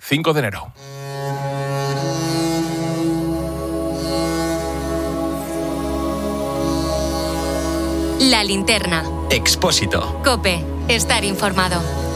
5 de enero. La linterna. Expósito. COPE. Estar informado.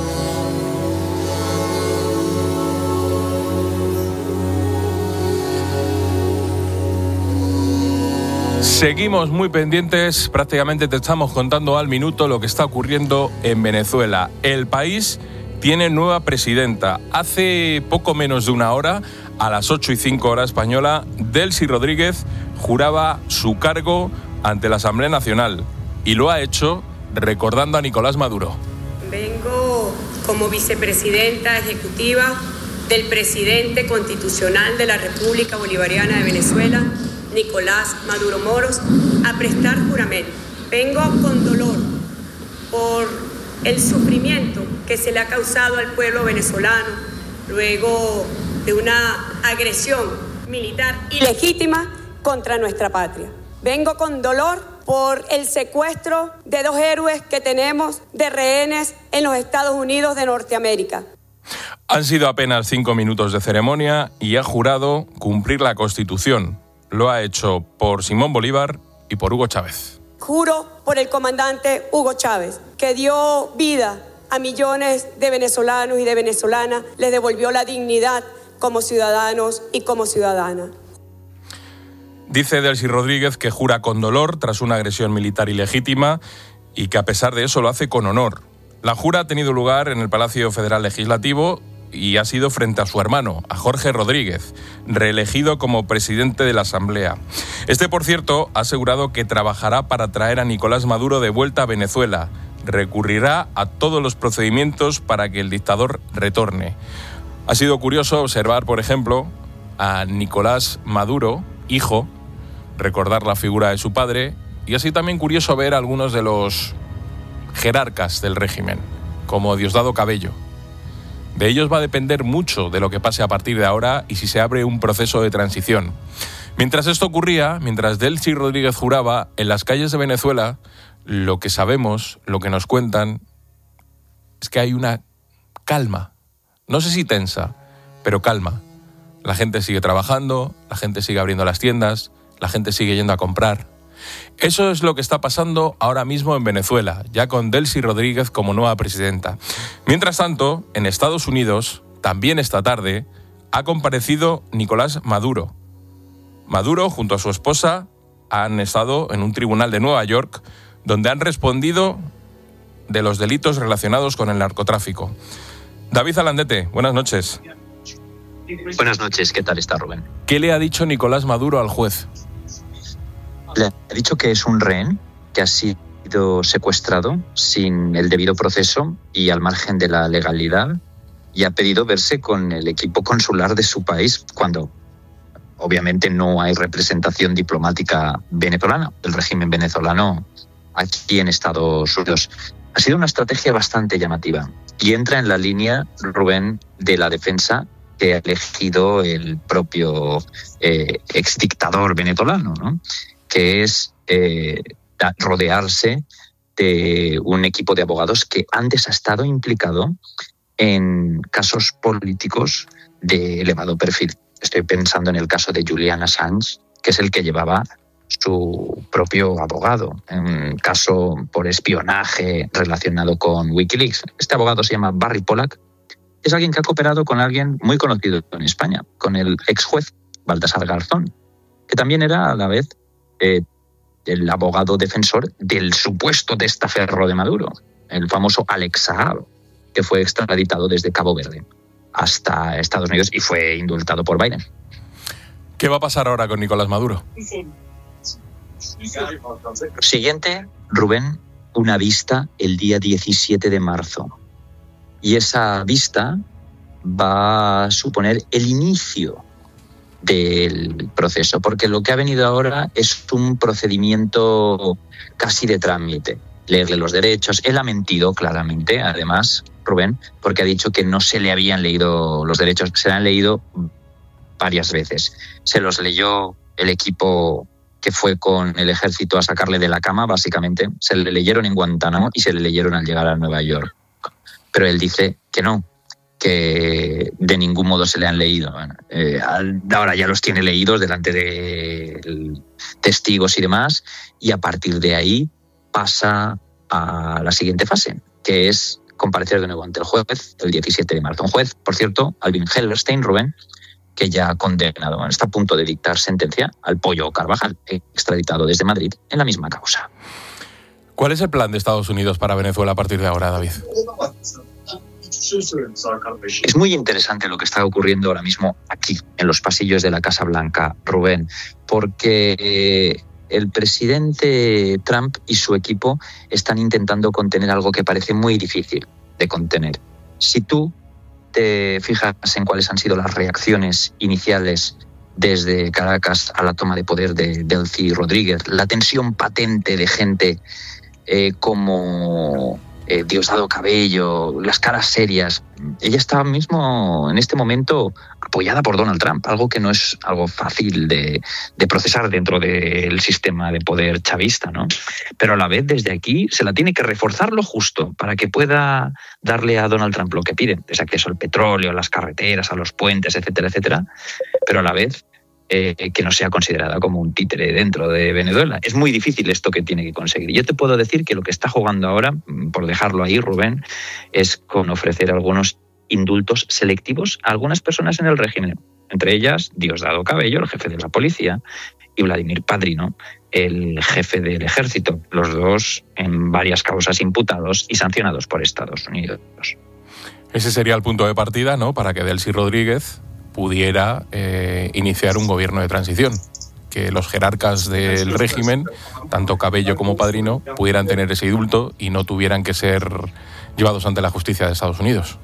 Seguimos muy pendientes, prácticamente te estamos contando al minuto lo que está ocurriendo en Venezuela. El país tiene nueva presidenta. Hace poco menos de una hora, a las 8:05 hora española, Delcy Rodríguez juraba su cargo ante la Asamblea Nacional y lo ha hecho recordando a Nicolás Maduro. Vengo como vicepresidenta ejecutiva del presidente constitucional de la República Bolivariana de Venezuela, Nicolás Maduro Moros, a prestar juramento. Vengo con dolor por el sufrimiento que se le ha causado al pueblo venezolano luego de una agresión militar ilegítima contra nuestra patria. Vengo con dolor por el secuestro de 2 héroes que tenemos de rehenes en los Estados Unidos de Norteamérica. Han sido apenas 5 minutos de ceremonia y ha jurado cumplir la Constitución. Lo ha hecho por Simón Bolívar y por Hugo Chávez. Juro por el comandante Hugo Chávez, que dio vida a millones de venezolanos y de venezolanas, les devolvió la dignidad como ciudadanos y como ciudadanas. Dice Delcy Rodríguez que jura con dolor tras una agresión militar ilegítima y que a pesar de eso lo hace con honor. La jura ha tenido lugar en el Palacio Federal Legislativo y ha sido frente a su hermano, a Jorge Rodríguez, reelegido como presidente de la Asamblea. Este, por cierto, ha asegurado que trabajará para traer a Nicolás Maduro de vuelta a Venezuela. Recurrirá a todos los procedimientos para que el dictador retorne. Ha sido curioso observar, por ejemplo, a Nicolás Maduro, hijo, recordar la figura de su padre, y así también curioso ver a algunos de los jerarcas del régimen, como Diosdado Cabello. De ellos va a depender mucho de lo que pase a partir de ahora y si se abre un proceso de transición. Mientras esto ocurría, mientras Delcy Rodríguez juraba, en las calles de Venezuela, lo que sabemos, lo que nos cuentan, es que hay una calma. No sé si tensa, pero calma. La gente sigue trabajando, la gente sigue abriendo las tiendas, la gente sigue yendo a comprar. Eso es lo que está pasando ahora mismo en Venezuela, ya con Delcy Rodríguez como nueva presidenta. Mientras tanto, en Estados Unidos, también esta tarde, ha comparecido Nicolás Maduro. Maduro, junto a su esposa, han estado en un tribunal de Nueva York, donde han respondido de los delitos relacionados con el narcotráfico. David Alandete, buenas noches. Buenas noches, ¿qué tal está, Rubén? ¿Qué le ha dicho Nicolás Maduro al juez? Le ha dicho que es un rehén que ha sido secuestrado sin el debido proceso y al margen de la legalidad, y ha pedido verse con el equipo consular de su país cuando obviamente no hay representación diplomática venezolana, del régimen venezolano aquí en Estados Unidos. Ha sido una estrategia bastante llamativa y entra en la línea, Rubén, de la defensa que ha elegido el propio exdictador venezolano, ¿no? Que es rodearse de un equipo de abogados que antes ha estado implicado en casos políticos de elevado perfil. Estoy pensando en el caso de Julian Assange, que es el que llevaba su propio abogado, en un caso por espionaje relacionado con Wikileaks. Este abogado se llama Barry Pollack. Es alguien que ha cooperado con alguien muy conocido en España, con el ex juez Baltasar Garzón, que también era a la vez el abogado defensor del supuesto testaferro de Maduro, el famoso Alex Saab, que fue extraditado desde Cabo Verde hasta Estados Unidos y fue indultado por Biden. ¿Qué va a pasar ahora con Nicolás Maduro? Siguiente, Rubén, una vista el día 17 de marzo. Y esa vista va a suponer el inicio del proceso, porque lo que ha venido ahora es un procedimiento casi de trámite. Leerle los derechos. Él ha mentido claramente, además, Rubén, porque ha dicho que no se le habían leído los derechos, se le han leído varias veces. Se los leyó el equipo que fue con el ejército a sacarle de la cama, básicamente. Se le leyeron en Guantánamo y se le leyeron al llegar a Nueva York. Pero él dice que no, que de ningún modo se le han leído. Bueno, ahora ya los tiene leídos delante de testigos y demás, y a partir de ahí pasa a la siguiente fase, que es comparecer de nuevo ante el juez el 17 de marzo. Un juez, por cierto, Alvin Hellerstein, Rubén, que ya ha condenado, está a punto de dictar sentencia al Pollo Carvajal, extraditado desde Madrid en la misma causa. ¿Cuál es el plan de Estados Unidos para Venezuela a partir de ahora, David? Es muy interesante lo que está ocurriendo ahora mismo aquí, en los pasillos de la Casa Blanca, Rubén, porque el presidente Trump y su equipo están intentando contener algo que parece muy difícil de contener. Si tú te fijas en cuáles han sido las reacciones iniciales desde Caracas a la toma de poder de Delcy Rodríguez, la tensión patente de gente como Diosdado Cabello, las caras serias. Ella está mismo en este momento apoyada por Donald Trump, algo que no es algo fácil de procesar dentro del sistema de poder chavista, ¿no? Pero a la vez desde aquí se la tiene que reforzar lo justo para que pueda darle a Donald Trump lo que pide, ese acceso al petróleo, a las carreteras, a los puentes, etcétera, etcétera, pero a la vez que no sea considerada como un títere dentro de Venezuela. Es muy difícil esto que tiene que conseguir. Yo te puedo decir que lo que está jugando ahora, por dejarlo ahí, Rubén, es con ofrecer algunos indultos selectivos a algunas personas en el régimen, entre ellas Diosdado Cabello, el jefe de la policía, y Vladimir Padrino, el jefe del ejército, los dos en varias causas imputados y sancionados por Estados Unidos. Ese sería el punto de partida, ¿no?, para que Delcy Rodríguez pudiera iniciar un gobierno de transición, que los jerarcas del régimen, tanto Cabello como Padrino, pudieran tener ese indulto y no tuvieran que ser llevados ante la justicia de Estados Unidos.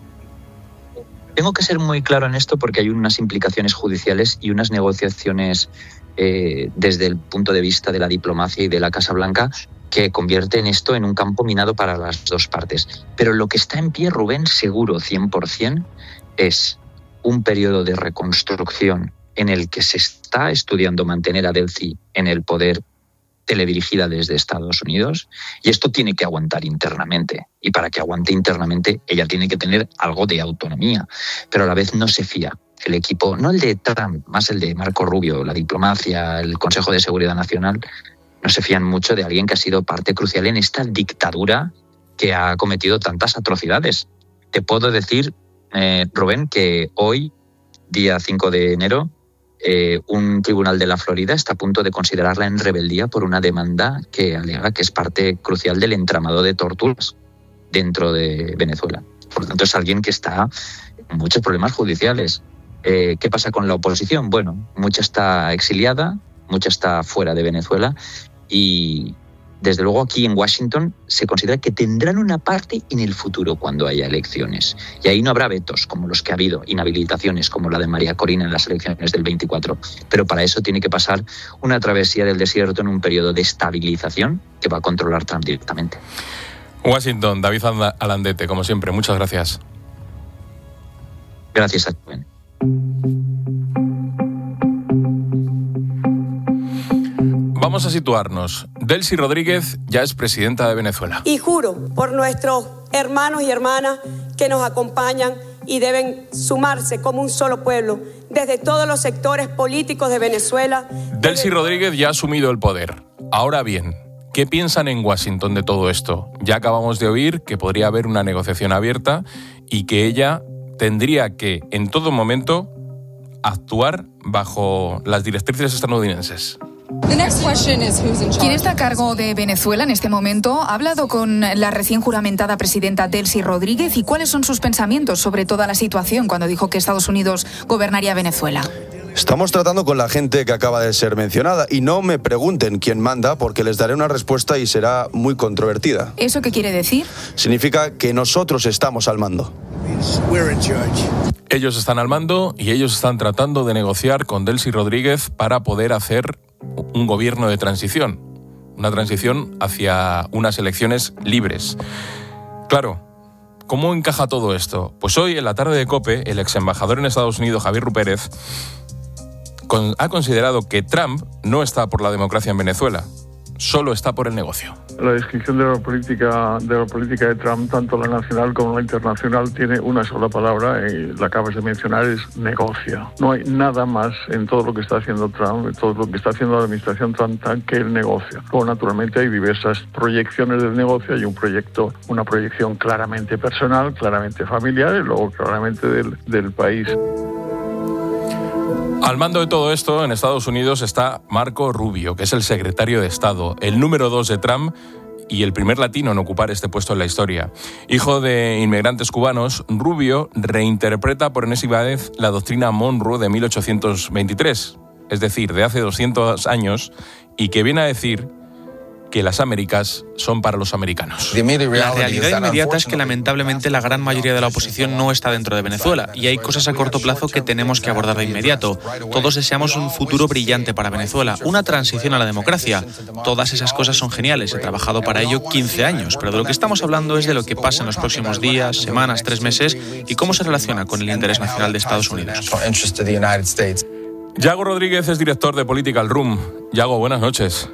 Tengo que ser muy claro en esto porque hay unas implicaciones judiciales y unas negociaciones desde el punto de vista de la diplomacia y de la Casa Blanca que convierten esto en un campo minado para las dos partes. Pero lo que está en pie, Rubén, seguro 100%, es un periodo de reconstrucción en el que se está estudiando mantener a Delcy en el poder, teledirigida desde Estados Unidos, y esto tiene que aguantar internamente, y para que aguante internamente ella tiene que tener algo de autonomía, pero a la vez no se fía. El equipo, no el de Trump, más el de Marco Rubio, la diplomacia, el Consejo de Seguridad Nacional, no se fían mucho de alguien que ha sido parte crucial en esta dictadura que ha cometido tantas atrocidades. Te puedo decir, Rubén, que hoy, día 5 de enero, un tribunal de la Florida está a punto de considerarla en rebeldía por una demanda que alega que es parte crucial del entramado de torturas dentro de Venezuela. Por lo tanto, es alguien que está en muchos problemas judiciales. ¿Qué pasa con la oposición? Bueno, mucha está exiliada, mucha está fuera de Venezuela y desde luego aquí en Washington se considera que tendrán una parte en el futuro cuando haya elecciones. Y ahí no habrá vetos como los que ha habido, inhabilitaciones como la de María Corina en las elecciones del 24. Pero para eso tiene que pasar una travesía del desierto en un periodo de estabilización que va a controlar Trump directamente. Washington, David Alandete, como siempre, muchas gracias. Gracias a ti. Vamos a situarnos. Delcy Rodríguez ya es presidenta de Venezuela. Y juro por nuestros hermanos y hermanas que nos acompañan y deben sumarse como un solo pueblo desde todos los sectores políticos de Venezuela. Delcy Rodríguez ya ha asumido el poder. Ahora bien, ¿qué piensan en Washington de todo esto? Ya acabamos de oír que podría haber una negociación abierta y que ella tendría que, en todo momento, actuar bajo las directrices estadounidenses. ¿Quién está a cargo de Venezuela en este momento? ¿Ha hablado con la recién juramentada presidenta Delcy Rodríguez? ¿Y cuáles son sus pensamientos sobre toda la situación cuando dijo que Estados Unidos gobernaría Venezuela? Estamos tratando con la gente que acaba de ser mencionada y no me pregunten quién manda porque les daré una respuesta y será muy controvertida. ¿Eso qué quiere decir? Significa que nosotros estamos al mando. Ellos están al mando y ellos están tratando de negociar con Delcy Rodríguez para poder hacer un gobierno de transición, una transición hacia unas elecciones libres. Claro, ¿cómo encaja todo esto? Pues hoy, en la tarde de COPE, el ex embajador en Estados Unidos, Javier Rupérez, ha considerado que Trump no está por la democracia en Venezuela, solo está por el negocio. La descripción de la política de Trump, tanto la nacional como la internacional, tiene una sola palabra y la acabas de mencionar, es negocio. No hay nada más en todo lo que está haciendo Trump, en todo lo que está haciendo la administración Trump, que el negocio. Luego, naturalmente, hay diversas proyecciones del negocio. Hay una proyección claramente personal, claramente familiar y luego claramente del país. Al mando de todo esto, en Estados Unidos está Marco Rubio, que es el secretario de Estado, el número 2 de Trump y el primer latino en ocupar este puesto en la historia. Hijo de inmigrantes cubanos, Rubio reinterpreta por enésima vez la doctrina Monroe de 1823, es decir, de hace 200 años, y que viene a decir que las Américas son para los americanos. La realidad inmediata es que lamentablemente la gran mayoría de la oposición no está dentro de Venezuela y hay cosas a corto plazo que tenemos que abordar de inmediato. Todos deseamos un futuro brillante para Venezuela, una transición a la democracia. Todas esas cosas son geniales, he trabajado para ello 15 años, pero de lo que estamos hablando es de lo que pasa en los próximos días, semanas, 3 meses y cómo se relaciona con el interés nacional de Estados Unidos. Yago Rodríguez es director de Political Room. Yago, buenas noches.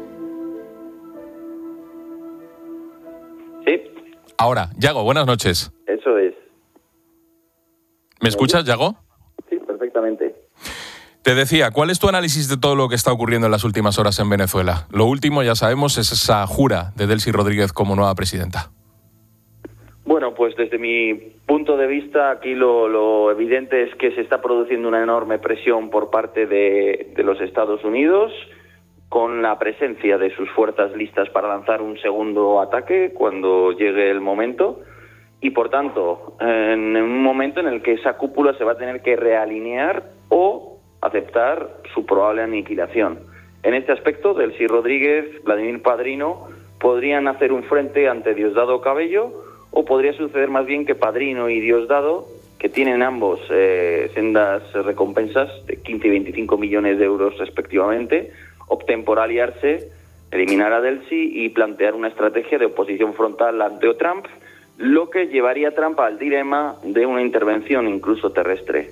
Ahora, Yago, buenas noches. Eso es. ¿Me escuchas, Yago? Sí, perfectamente. Te decía, ¿cuál es tu análisis de todo lo que está ocurriendo en las últimas horas en Venezuela? Lo último, ya sabemos, es esa jura de Delcy Rodríguez como nueva presidenta. Bueno, pues desde mi punto de vista, aquí lo evidente es que se está produciendo una enorme presión por parte de los Estados Unidos, con la presencia de sus fuerzas listas para lanzar un segundo ataque cuando llegue el momento y, por tanto, en un momento en el que esa cúpula se va a tener que realinear o aceptar su probable aniquilación. En este aspecto, Delcy Rodríguez, Vladimir Padrino podrían hacer un frente ante Diosdado Cabello, o podría suceder más bien que Padrino y Diosdado, que tienen ambos sendas recompensas de 15 y 25 millones de euros respectivamente, opten por aliarse, eliminar a Delcy y plantear una estrategia de oposición frontal ante Trump, lo que llevaría a Trump al dilema de una intervención incluso terrestre.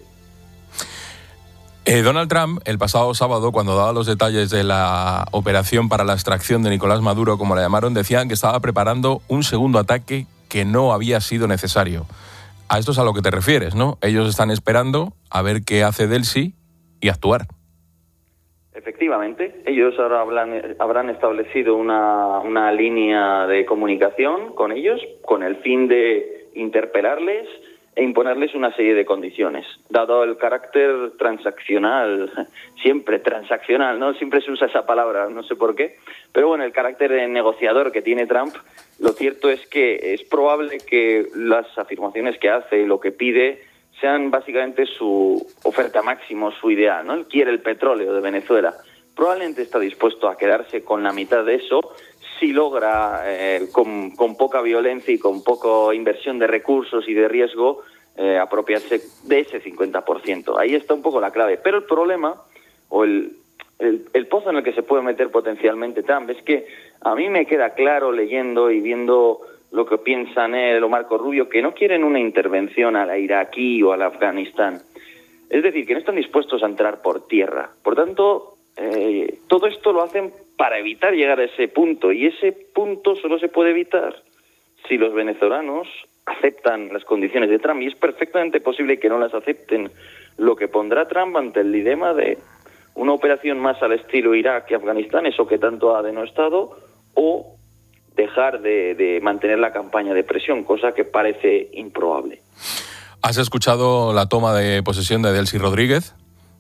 Donald Trump, el pasado sábado, cuando daba los detalles de la operación para la extracción de Nicolás Maduro, como la llamaron, decían que estaba preparando un segundo ataque que no había sido necesario. A esto es a lo que te refieres, ¿no? Ellos están esperando a ver qué hace Delcy y actuar. Efectivamente, ellos ahora habrán establecido una línea de comunicación con ellos con el fin de interpelarles e imponerles una serie de condiciones. Dado el carácter transaccional, siempre transaccional, ¿no? Siempre se usa esa palabra, no sé por qué, pero bueno, el carácter negociador que tiene Trump, lo cierto es que es probable que las afirmaciones que hace y lo que pide sean básicamente su oferta máxima, su ideal, ¿no? Él quiere el petróleo de Venezuela. Probablemente está dispuesto a quedarse con la mitad de eso si logra, con poca violencia y con poca inversión de recursos y de riesgo, apropiarse de ese 50%. Ahí está un poco la clave. Pero el problema, o el pozo en el que se puede meter potencialmente Trump, es que a mí me queda claro, leyendo y viendo lo que piensan él o Marco Rubio, que no quieren una intervención a la iraquí o al Afganistán. Es decir, que no están dispuestos a entrar por tierra. Por tanto, todo esto lo hacen para evitar llegar a ese punto, y ese punto solo se puede evitar si los venezolanos aceptan las condiciones de Trump, y es perfectamente posible que no las acepten, lo que pondrá Trump ante el dilema de una operación más al estilo Irak y Afganistán, eso que tanto ha denostado, o dejar de mantener la campaña de presión, cosa que parece improbable. ¿Has escuchado la toma de posesión de Delcy Rodríguez?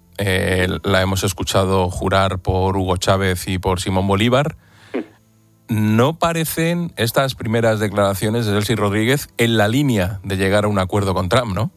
La hemos escuchado jurar por Hugo Chávez y por Simón Bolívar. ¿No parecen estas primeras declaraciones de Delcy Rodríguez en la línea de llegar a un acuerdo con Trump, no?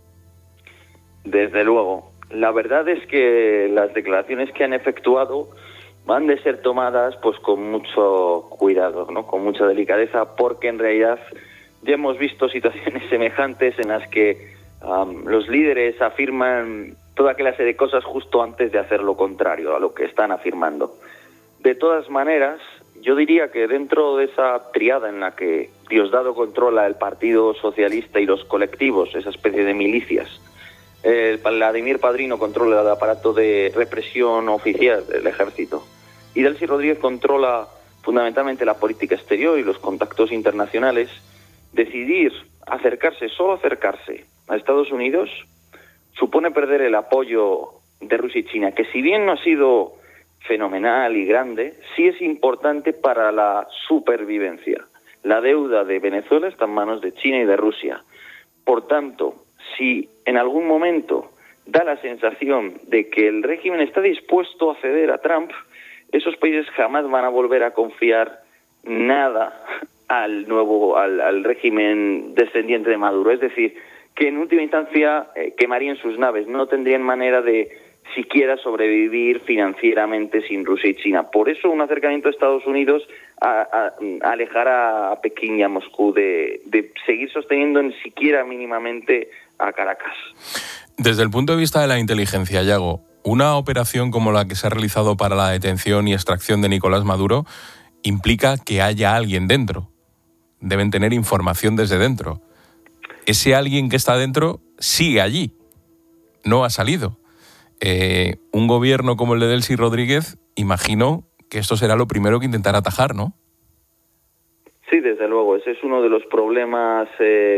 Desde luego. La verdad es que las declaraciones que han efectuado van de ser tomadas pues con mucho cuidado, ¿no? Con mucha delicadeza, porque en realidad ya hemos visto situaciones semejantes en las que los líderes afirman toda clase de cosas justo antes de hacer lo contrario a lo que están afirmando. De todas maneras, yo diría que dentro de esa triada en la que Diosdado controla el Partido Socialista y los colectivos, esa especie de milicias, Vladimir Padrino controla el aparato de represión oficial del ejército, y Delcy Rodríguez controla fundamentalmente la política exterior y los contactos internacionales, decidir solo acercarse a Estados Unidos supone perder el apoyo de Rusia y China, que si bien no ha sido fenomenal y grande, sí es importante para la supervivencia. La deuda de Venezuela está en manos de China y de Rusia. Por tanto, si en algún momento da la sensación de que el régimen está dispuesto a ceder a Trump, esos países jamás van a volver a confiar nada al régimen descendiente de Maduro. Es decir, que en última instancia quemarían sus naves, no tendrían manera de siquiera sobrevivir financieramente sin Rusia y China. Por eso un acercamiento a Estados Unidos alejará a Pekín y a Moscú de seguir sosteniendo ni siquiera mínimamente a Caracas. Desde el punto de vista de la inteligencia, Yago, una operación como la que se ha realizado para la detención y extracción de Nicolás Maduro implica que haya alguien dentro. Deben tener información desde dentro. Ese alguien que está dentro sigue allí, no ha salido. Un gobierno como el de Delcy Rodríguez, imagino que esto será lo primero que intentará atajar, ¿no? Sí, desde luego. Ese es uno de los problemas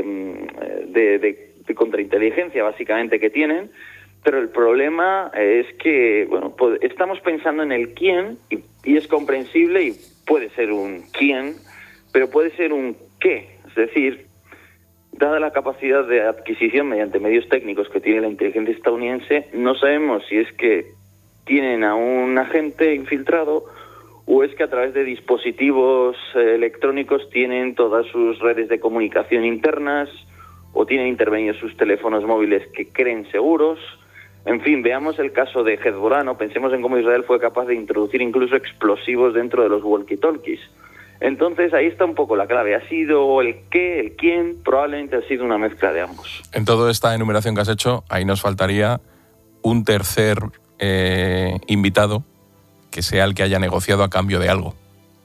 de contrainteligencia, básicamente, que tienen. Pero el problema es que, pues estamos pensando en el quién, y es comprensible, y puede ser un quién, pero puede ser un qué. Es decir, dada la capacidad de adquisición mediante medios técnicos que tiene la inteligencia estadounidense, no sabemos si es que tienen a un agente infiltrado o es que a través de dispositivos electrónicos tienen todas sus redes de comunicación internas o tienen intervenidos sus teléfonos móviles que creen seguros. En fin, veamos el caso de Hezbollah, ¿no? Pensemos en cómo Israel fue capaz de introducir incluso explosivos dentro de los walkie-talkies. Entonces ahí está un poco la clave. Ha sido el qué, el quién, probablemente ha sido una mezcla de ambos. En toda esta enumeración que has hecho, ahí nos faltaría un tercer invitado que sea el que haya negociado a cambio de algo.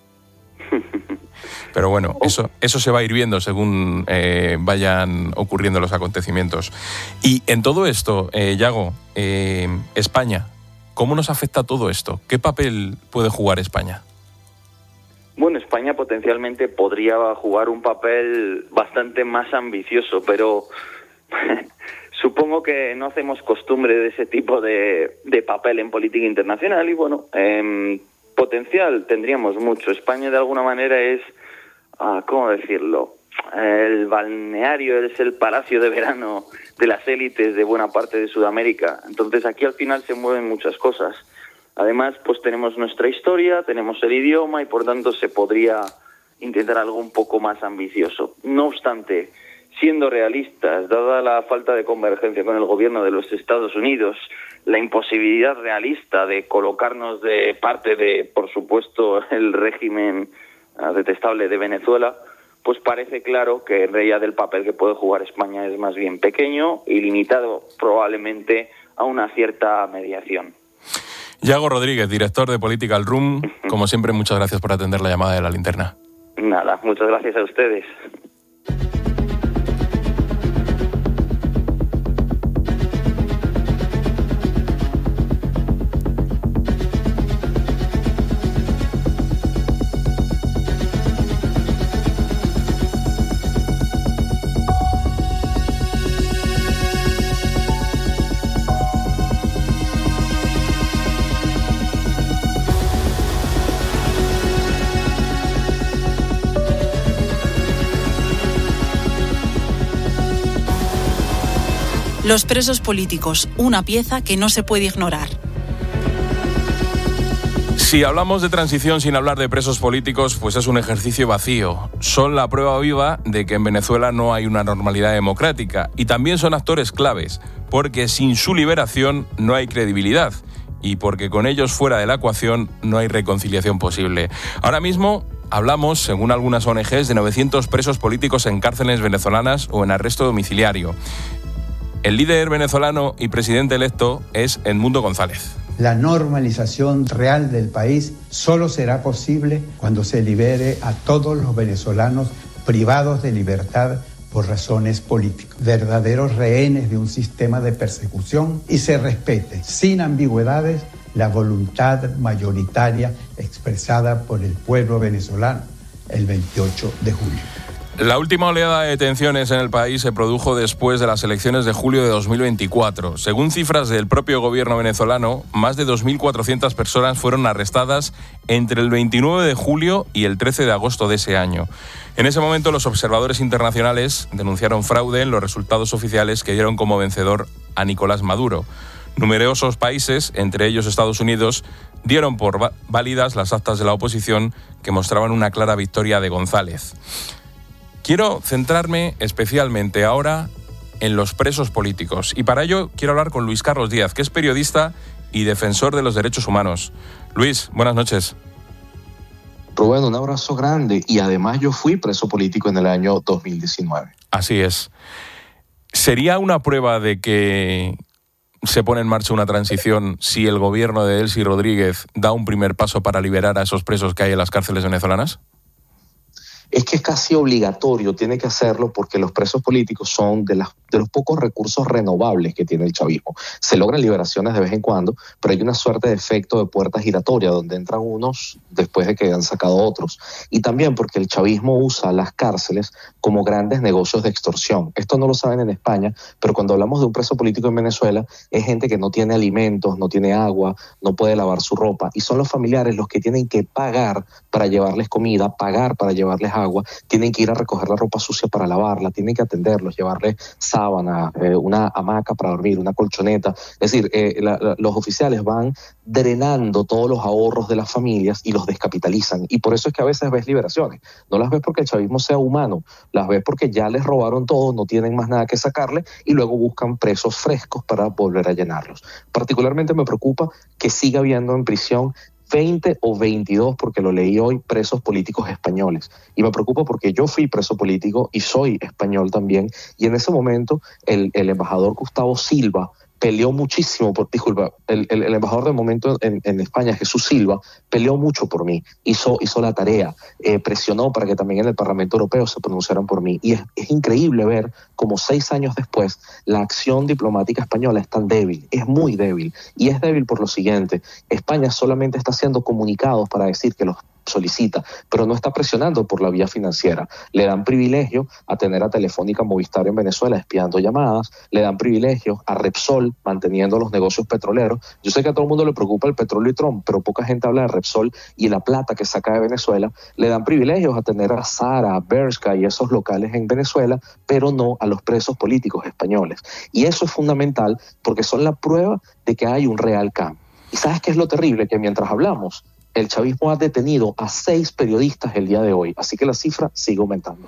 Pero bueno, eso se va a ir viendo según vayan ocurriendo los acontecimientos. Y en todo esto, Yago, España, ¿cómo nos afecta todo esto? ¿Qué papel puede jugar España? Bueno, España potencialmente podría jugar un papel bastante más ambicioso, pero supongo que no hacemos costumbre de ese tipo de papel en política internacional y potencial tendríamos mucho. España de alguna manera es, ¿cómo decirlo? El balneario, es el palacio de verano de las élites de buena parte de Sudamérica. Entonces aquí al final se mueven muchas cosas. Además, pues tenemos nuestra historia, tenemos el idioma y por tanto se podría intentar algo un poco más ambicioso. No obstante, siendo realistas, dada la falta de convergencia con el gobierno de los Estados Unidos, la imposibilidad realista de colocarnos de parte de, por supuesto, el régimen detestable de Venezuela, pues parece claro que en realidad el papel que puede jugar España es más bien pequeño y limitado probablemente a una cierta mediación. Yago Rodríguez, director de Political Room, como siempre, muchas gracias por atender la llamada de La Linterna. Nada, muchas gracias a ustedes. Los presos políticos, una pieza que no se puede ignorar. Si hablamos de transición sin hablar de presos políticos, pues es un ejercicio vacío. Son la prueba viva de que en Venezuela no hay una normalidad democrática. Y también son actores claves, porque sin su liberación no hay credibilidad. Y porque con ellos fuera de la ecuación no hay reconciliación posible. Ahora mismo hablamos, según algunas ONGs, de 900 presos políticos en cárceles venezolanas o en arresto domiciliario. El líder venezolano y presidente electo es Edmundo González. La normalización real del país solo será posible cuando se libere a todos los venezolanos privados de libertad por razones políticas, verdaderos rehenes de un sistema de persecución, y se respete sin ambigüedades la voluntad mayoritaria expresada por el pueblo venezolano el 28 de julio. La última oleada de detenciones en el país se produjo después de las elecciones de julio de 2024. Según cifras del propio gobierno venezolano, más de 2.400 personas fueron arrestadas entre el 29 de julio y el 13 de agosto de ese año. En ese momento, los observadores internacionales denunciaron fraude en los resultados oficiales que dieron como vencedor a Nicolás Maduro. Numerosos países, entre ellos Estados Unidos, dieron por válidas las actas de la oposición que mostraban una clara victoria de González. Quiero centrarme especialmente ahora en los presos políticos y para ello quiero hablar con Luis Carlos Díaz, que es periodista y defensor de los derechos humanos. Luis, buenas noches. Rubén, un abrazo grande y además yo fui preso político en el año 2019. Así es. ¿Sería una prueba de que se pone en marcha una transición si el gobierno de Delcy Rodríguez da un primer paso para liberar a esos presos que hay en las cárceles venezolanas? Es que es casi obligatorio, tiene que hacerlo porque los presos políticos son de los pocos recursos renovables que tiene el chavismo. Se logran liberaciones de vez en cuando, pero hay una suerte de efecto de puerta giratoria donde entran unos después de que han sacado otros. Y también porque el chavismo usa las cárceles como grandes negocios de extorsión. Esto no lo saben en España, pero cuando hablamos de un preso político en Venezuela es gente que no tiene alimentos, no tiene agua, no puede lavar su ropa y son los familiares los que tienen que pagar para llevarles comida, pagar para llevarles agua, tienen que ir a recoger la ropa sucia para lavarla, tienen que atenderlos, llevarles sábana, una hamaca para dormir, una colchoneta. Es decir, los oficiales van drenando todos los ahorros de las familias y los descapitalizan. Y por eso es que a veces ves liberaciones. No las ves porque el chavismo sea humano, las ves porque ya les robaron todo, no tienen más nada que sacarle y luego buscan presos frescos para volver a llenarlos. Particularmente me preocupa que siga habiendo en prisión 20 o 22, porque lo leí hoy, presos políticos españoles. Y me preocupa porque yo fui preso político y soy español también. Y en ese momento el embajador Gustavo Silva peleó muchísimo el embajador del momento en España, Jesús Silva, peleó mucho por mí, hizo la tarea, presionó para que también en el Parlamento Europeo se pronunciaran por mí. Y es increíble ver cómo 6 años después la acción diplomática española es tan débil, es muy débil. Y es débil por lo siguiente: España solamente está haciendo comunicados para decir que los solicita, pero no está presionando por la vía financiera. Le dan privilegio a tener a Telefónica Movistar en Venezuela espiando llamadas, le dan privilegio a Repsol manteniendo los negocios petroleros. Yo sé que a todo el mundo le preocupa el petróleo y Trump, pero poca gente habla de Repsol y la plata que saca de Venezuela. Le dan privilegios a tener a Sara, a Bershka y esos locales en Venezuela, pero no a los presos políticos españoles. Y eso es fundamental porque son la prueba de que hay un real cambio. ¿Y sabes qué es lo terrible? Que mientras hablamos, el chavismo ha detenido a 6 periodistas el día de hoy, así que la cifra sigue aumentando.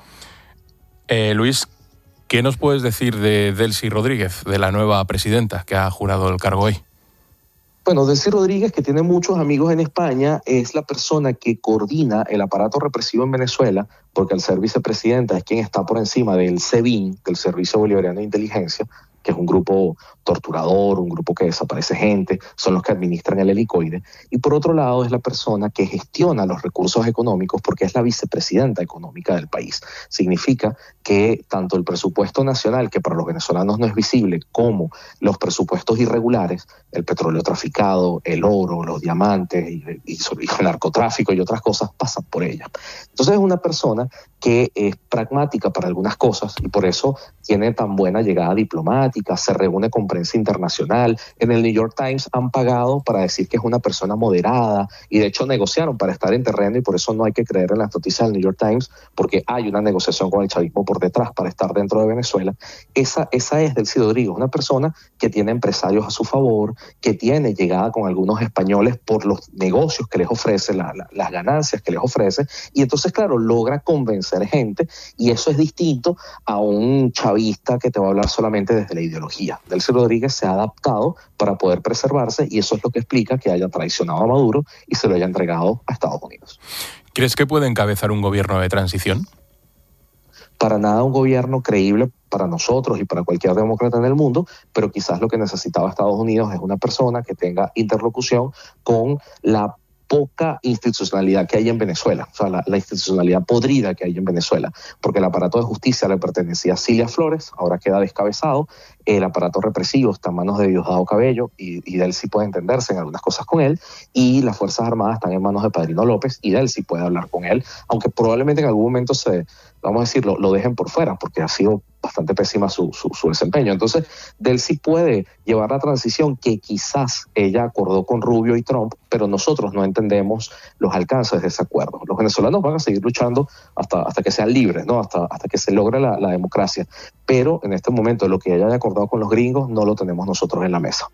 Luis, ¿qué nos puedes decir de Delcy Rodríguez, de la nueva presidenta que ha jurado el cargo hoy? Bueno, Delcy Rodríguez, que tiene muchos amigos en España, es la persona que coordina el aparato represivo en Venezuela, porque al ser vicepresidenta es quien está por encima del SEBIN, del Servicio Bolivariano de Inteligencia, que es un grupo torturador, un grupo que desaparece gente, son los que administran el helicoide. Y por otro lado es la persona que gestiona los recursos económicos porque es la vicepresidenta económica del país. Significa que tanto el presupuesto nacional, que para los venezolanos no es visible, como los presupuestos irregulares, el petróleo traficado, el oro, los diamantes y el narcotráfico y otras cosas, pasan por ella. Entonces es una persona que es pragmática para algunas cosas y por eso tiene tan buena llegada diplomática, se reúne con prensa internacional. En el New York Times han pagado para decir que es una persona moderada y de hecho negociaron para estar en terreno y por eso no hay que creer en las noticias del New York Times porque hay una negociación con el chavismo por detrás para estar dentro de Venezuela. Esa es Delcy Rodríguez, una persona que tiene empresarios a su favor, que tiene llegada con algunos españoles por los negocios que les ofrece, las ganancias que les ofrece y entonces claro, logra convencer gente y eso es distinto a un chavista que te va a hablar solamente desde la ideología. Delcy Rodríguez se ha adaptado para poder preservarse y eso es lo que explica que haya traicionado a Maduro y se lo haya entregado a Estados Unidos. ¿Crees que puede encabezar un gobierno de transición? Para nada un gobierno creíble para nosotros y para cualquier demócrata en el mundo, pero quizás lo que necesitaba Estados Unidos es una persona que tenga interlocución con la poca institucionalidad que hay en Venezuela, o sea, la institucionalidad podrida que hay en Venezuela, porque el aparato de justicia le pertenecía a Cilia Flores, ahora queda descabezado, el aparato represivo está en manos de Diosdado Cabello y Delcy puede entenderse en algunas cosas con él, y las Fuerzas Armadas están en manos de Padrino López y Delcy puede hablar con él, aunque probablemente en algún momento vamos a decir, lo dejen por fuera, porque ha sido bastante pésima su desempeño. Entonces, Delcy puede llevar la transición que quizás ella acordó con Rubio y Trump, pero nosotros no entendemos los alcances de ese acuerdo. Los venezolanos van a seguir luchando hasta que sean libres, ¿no? Hasta que se logre la democracia. Pero en este momento lo que ella haya acordado con los gringos no lo tenemos nosotros en la mesa.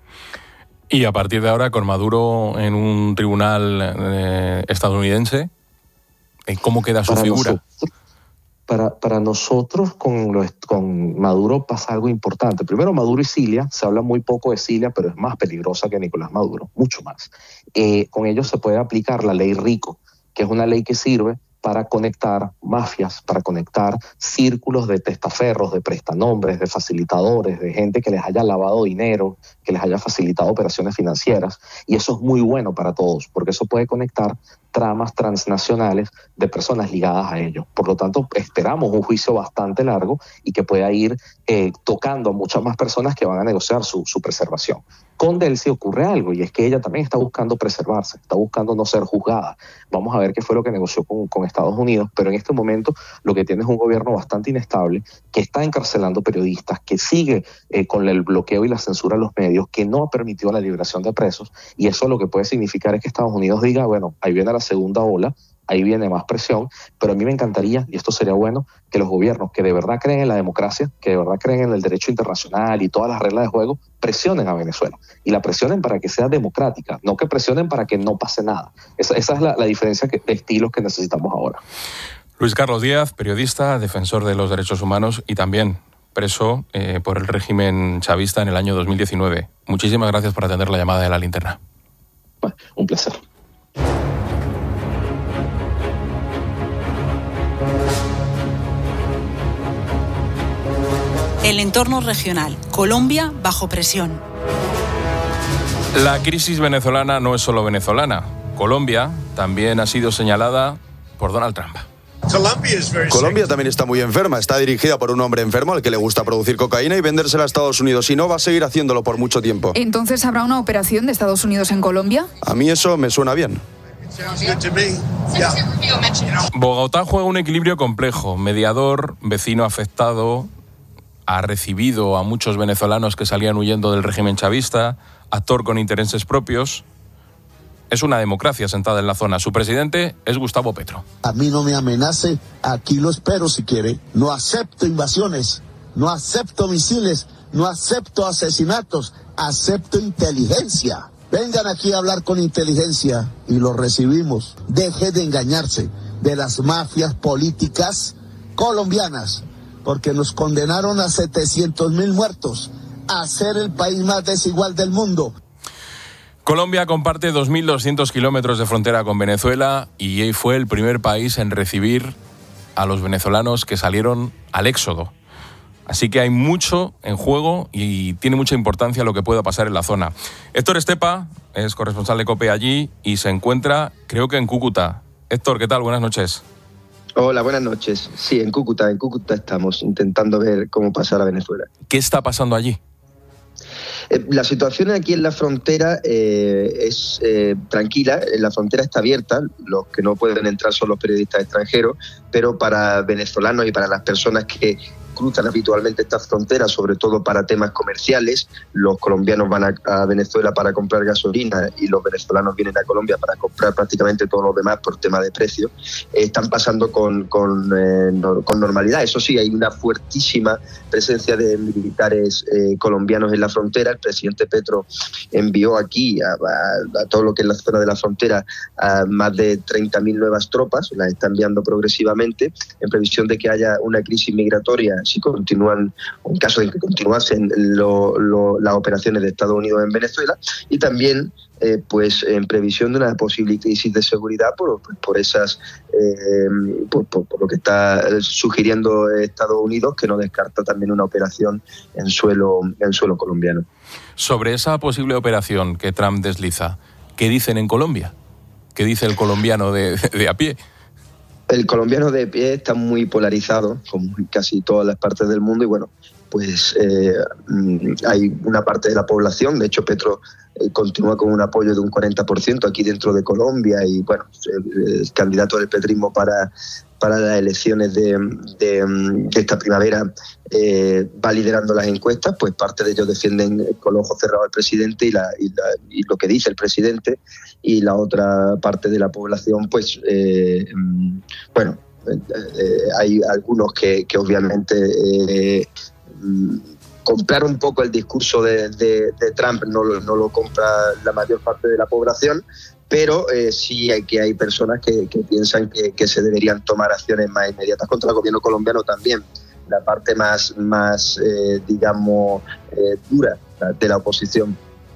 Y a partir de ahora, con Maduro en un tribunal estadounidense, ¿cómo queda su figura? Para nosotros con Maduro pasa algo importante. Primero, Maduro y Cilia, se habla muy poco de Cilia, pero es más peligrosa que Nicolás Maduro, mucho más. Con ellos se puede aplicar la ley RICO, que es una ley que sirve para conectar mafias, para conectar círculos de testaferros, de prestanombres, de facilitadores, de gente que les haya lavado dinero, que les haya facilitado operaciones financieras, y eso es muy bueno para todos, porque eso puede conectar tramas transnacionales de personas ligadas a ellos. Por lo tanto, esperamos un juicio bastante largo y que pueda ir tocando a muchas más personas que van a negociar su preservación. Con Delcy ocurre algo, y es que ella también está buscando preservarse, está buscando no ser juzgada. Vamos a ver qué fue lo que negoció con Estados Unidos, pero en este momento lo que tiene es un gobierno bastante inestable, que está encarcelando periodistas, que sigue con el bloqueo y la censura a los medios, que no ha permitido la liberación de presos, y eso lo que puede significar es que Estados Unidos diga, bueno, ahí viene la segunda ola, ahí viene más presión, pero a mí me encantaría, y esto sería bueno, que los gobiernos que de verdad creen en la democracia, que de verdad creen en el derecho internacional y todas las reglas de juego, presionen a Venezuela. Y la presionen para que sea democrática, no que presionen para que no pase nada. Esa es la diferencia de estilos que necesitamos ahora. Luis Carlos Díaz, periodista, defensor de los derechos humanos y también preso por el régimen chavista en el año 2019. Muchísimas gracias por atender la llamada de La Linterna. Bueno, un placer. El entorno regional. Colombia bajo presión. La crisis venezolana no es solo venezolana. Colombia también ha sido señalada por Donald Trump. Colombia también está muy enferma. Está dirigida por un hombre enfermo al que le gusta producir cocaína y vendérsela a Estados Unidos. Y no va a seguir haciéndolo por mucho tiempo. ¿Entonces habrá una operación de Estados Unidos en Colombia? A mí eso me suena bien. Bogotá juega un equilibrio complejo. Mediador, vecino afectado, ha recibido a muchos venezolanos que salían huyendo del régimen chavista, actor con intereses propios. Es una democracia sentada en la zona. Su presidente es Gustavo Petro. A mí no me amenace, aquí lo espero si quiere. No acepto invasiones, no acepto misiles, no acepto asesinatos, acepto inteligencia. Vengan aquí a hablar con inteligencia y lo recibimos. Deje de engañarse de las mafias políticas colombianas, porque nos condenaron a 700,000 muertos, a ser el país más desigual del mundo. Colombia comparte 2.200 kilómetros de frontera con Venezuela y fue el primer país en recibir a los venezolanos que salieron al éxodo. Así que hay mucho en juego y tiene mucha importancia lo que pueda pasar en la zona. Héctor Estepa es corresponsal de COPE allí y se encuentra, creo que en Cúcuta. Héctor, ¿qué tal? Buenas noches. Hola, buenas noches. Sí, en Cúcuta estamos intentando ver cómo pasar a Venezuela. ¿Qué está pasando allí? La situación aquí en la frontera es tranquila. La frontera está abierta. Los que no pueden entrar son los periodistas extranjeros, pero para venezolanos y para las personas que cruzan habitualmente esta frontera, sobre todo para temas comerciales, los colombianos van a Venezuela para comprar gasolina y los venezolanos vienen a Colombia para comprar prácticamente todo lo demás por tema de precio, están pasando con normalidad. Eso sí, hay una fuertísima presencia de militares colombianos en la frontera. El presidente Petro envió aquí a todo lo que es la zona de la frontera a más de 30.000 nuevas tropas, las está enviando progresivamente en previsión de que haya una crisis migratoria si continúan, en caso de que continuasen las operaciones de Estados Unidos en Venezuela, y también pues en previsión de una posible crisis de seguridad por esas por lo que está sugiriendo Estados Unidos, que no descarta también una operación en suelo colombiano. Sobre esa posible operación que Trump desliza, ¿qué dicen en Colombia? ¿Qué dice el colombiano de a pie? El colombiano de pie está muy polarizado, como en casi todas las partes del mundo, y bueno, pues hay una parte de la población, de hecho Petro continúa con un apoyo de un 40% aquí dentro de Colombia y bueno, el candidato del petrismo para las elecciones de esta primavera va liderando las encuestas, pues parte de ellos defienden con los ojos cerrados al presidente y lo que dice el presidente, y la otra parte de la población pues bueno, hay algunos que obviamente comprar un poco el discurso de Trump no lo compra la mayor parte de la población, pero sí hay personas que piensan que se deberían tomar acciones más inmediatas contra el gobierno colombiano también. La parte más digamos, dura de la oposición.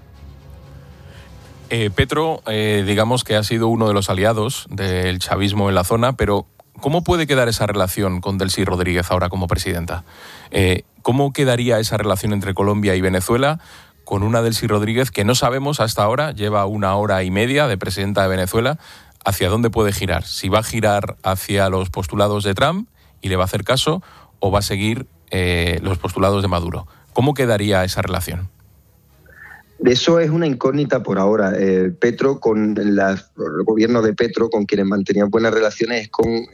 Petro, digamos que ha sido uno de los aliados del chavismo en la zona, pero ¿cómo puede quedar esa relación con Delcy Rodríguez ahora como presidenta? ¿Cómo quedaría esa relación entre Colombia y Venezuela con una Delcy Rodríguez que no sabemos hasta ahora, lleva 1 hora y media de presidenta de Venezuela, hacia dónde puede girar? Si va a girar hacia los postulados de Trump y le va a hacer caso, o va a seguir los postulados de Maduro. ¿Cómo quedaría esa relación? Eso es una incógnita por ahora. Petro, con el gobierno de Petro, con quienes mantenían buenas relaciones,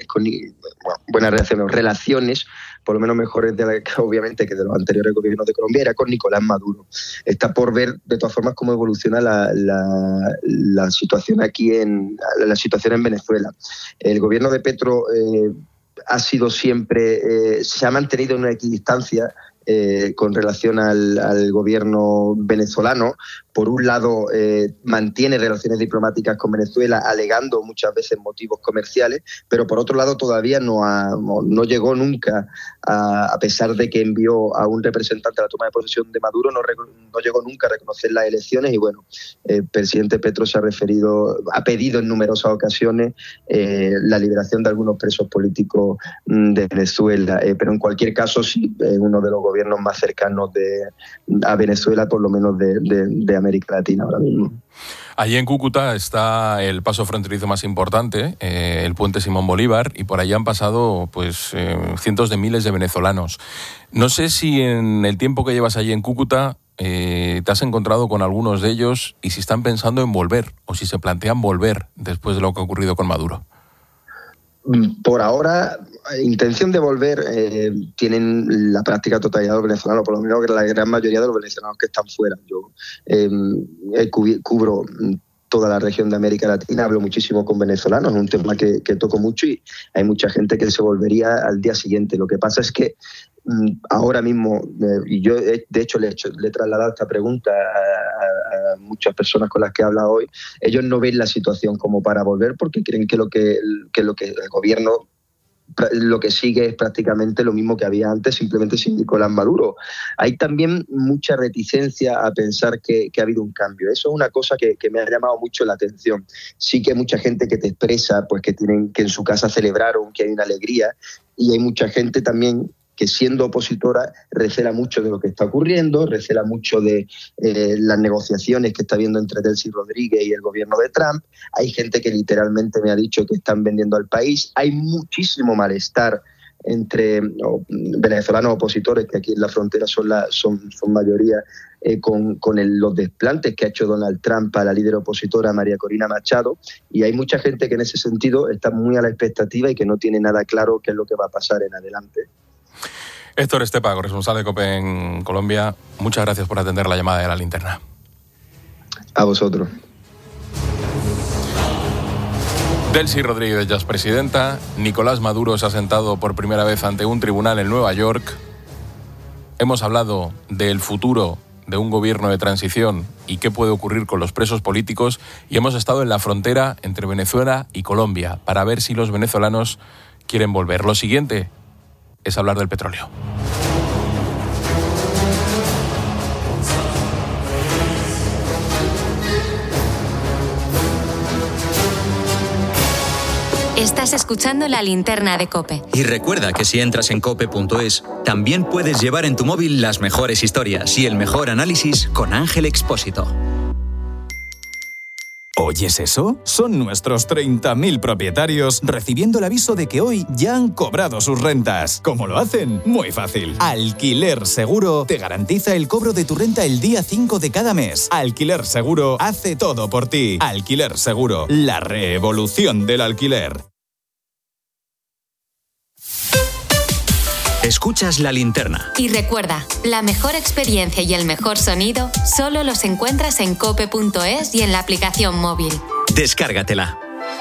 relaciones por lo menos mejores obviamente que de los anteriores gobiernos de Colombia, era con Nicolás Maduro. Está por ver de todas formas cómo evoluciona la situación aquí la situación en Venezuela. El gobierno de Petro ha sido siempre, se ha mantenido en una equidistancia con relación al gobierno venezolano. Por un lado, mantiene relaciones diplomáticas con Venezuela, alegando muchas veces motivos comerciales, pero por otro lado todavía no llegó nunca, a pesar de que envió a un representante a la toma de posesión de Maduro, no llegó nunca a reconocer las elecciones. Y bueno, el presidente Petro ha pedido en numerosas ocasiones la liberación de algunos presos políticos de Venezuela, pero en cualquier caso sí, uno de los gobiernos más cercanos a Venezuela, por lo menos de América Latina ahora mismo. Allí en Cúcuta está el paso fronterizo más importante, el puente Simón Bolívar, y por allá han pasado pues cientos de miles de venezolanos. No sé si en el tiempo que llevas allí en Cúcuta te has encontrado con algunos de ellos y si están pensando en volver o si se plantean volver después de lo que ha ocurrido con Maduro. Por ahora, intención de volver tienen la práctica totalidad de los venezolanos, por lo menos la gran mayoría de los venezolanos que están fuera. Yo cubro toda la región de América Latina, hablo muchísimo con venezolanos, es un tema que toco mucho y hay mucha gente que se volvería al día siguiente. Lo que pasa es que ahora mismo, y yo de hecho le he trasladado esta pregunta a muchas personas con las que he hablado hoy, ellos no ven la situación como para volver porque creen que lo que el gobierno lo que sigue es prácticamente lo mismo que había antes, simplemente sin Nicolás Maduro. Hay también mucha reticencia a pensar que ha habido un cambio. Eso es una cosa que me ha llamado mucho la atención. Sí que hay mucha gente que te expresa pues que en su casa celebraron, que hay una alegría, y hay mucha gente también que siendo opositora recela mucho de lo que está ocurriendo, recela mucho de las negociaciones que está habiendo entre Delcy Rodríguez y el gobierno de Trump. Hay gente que literalmente me ha dicho que están vendiendo al país. Hay muchísimo malestar entre venezolanos opositores, que aquí en la frontera son mayoría, con los desplantes que ha hecho Donald Trump a la líder opositora María Corina Machado, y hay mucha gente que en ese sentido está muy a la expectativa y que no tiene nada claro qué es lo que va a pasar en adelante. Héctor Estepa, corresponsal de COPE en Colombia, muchas gracias por atender la llamada de La Linterna. A vosotros. Delcy Rodríguez ya es presidenta, Nicolás Maduro se ha sentado por primera vez ante un tribunal en Nueva York. Hemos hablado del futuro de un gobierno de transición y qué puede ocurrir con los presos políticos, y hemos estado en la frontera entre Venezuela y Colombia para ver si los venezolanos quieren volver. Lo siguiente es hablar del petróleo. Estás escuchando La Linterna de COPE. Y recuerda que si entras en cope.es, también puedes llevar en tu móvil las mejores historias y el mejor análisis con Ángel Expósito. ¿Oyes eso? Son nuestros 30.000 propietarios recibiendo el aviso de que hoy ya han cobrado sus rentas. ¿Cómo lo hacen? Muy fácil. Alquiler Seguro te garantiza el cobro de tu renta el día 5 de cada mes. Alquiler Seguro hace todo por ti. Alquiler Seguro, la revolución del alquiler. Escuchas La Linterna. Y recuerda, la mejor experiencia y el mejor sonido solo los encuentras en cope.es y en la aplicación móvil. Descárgatela.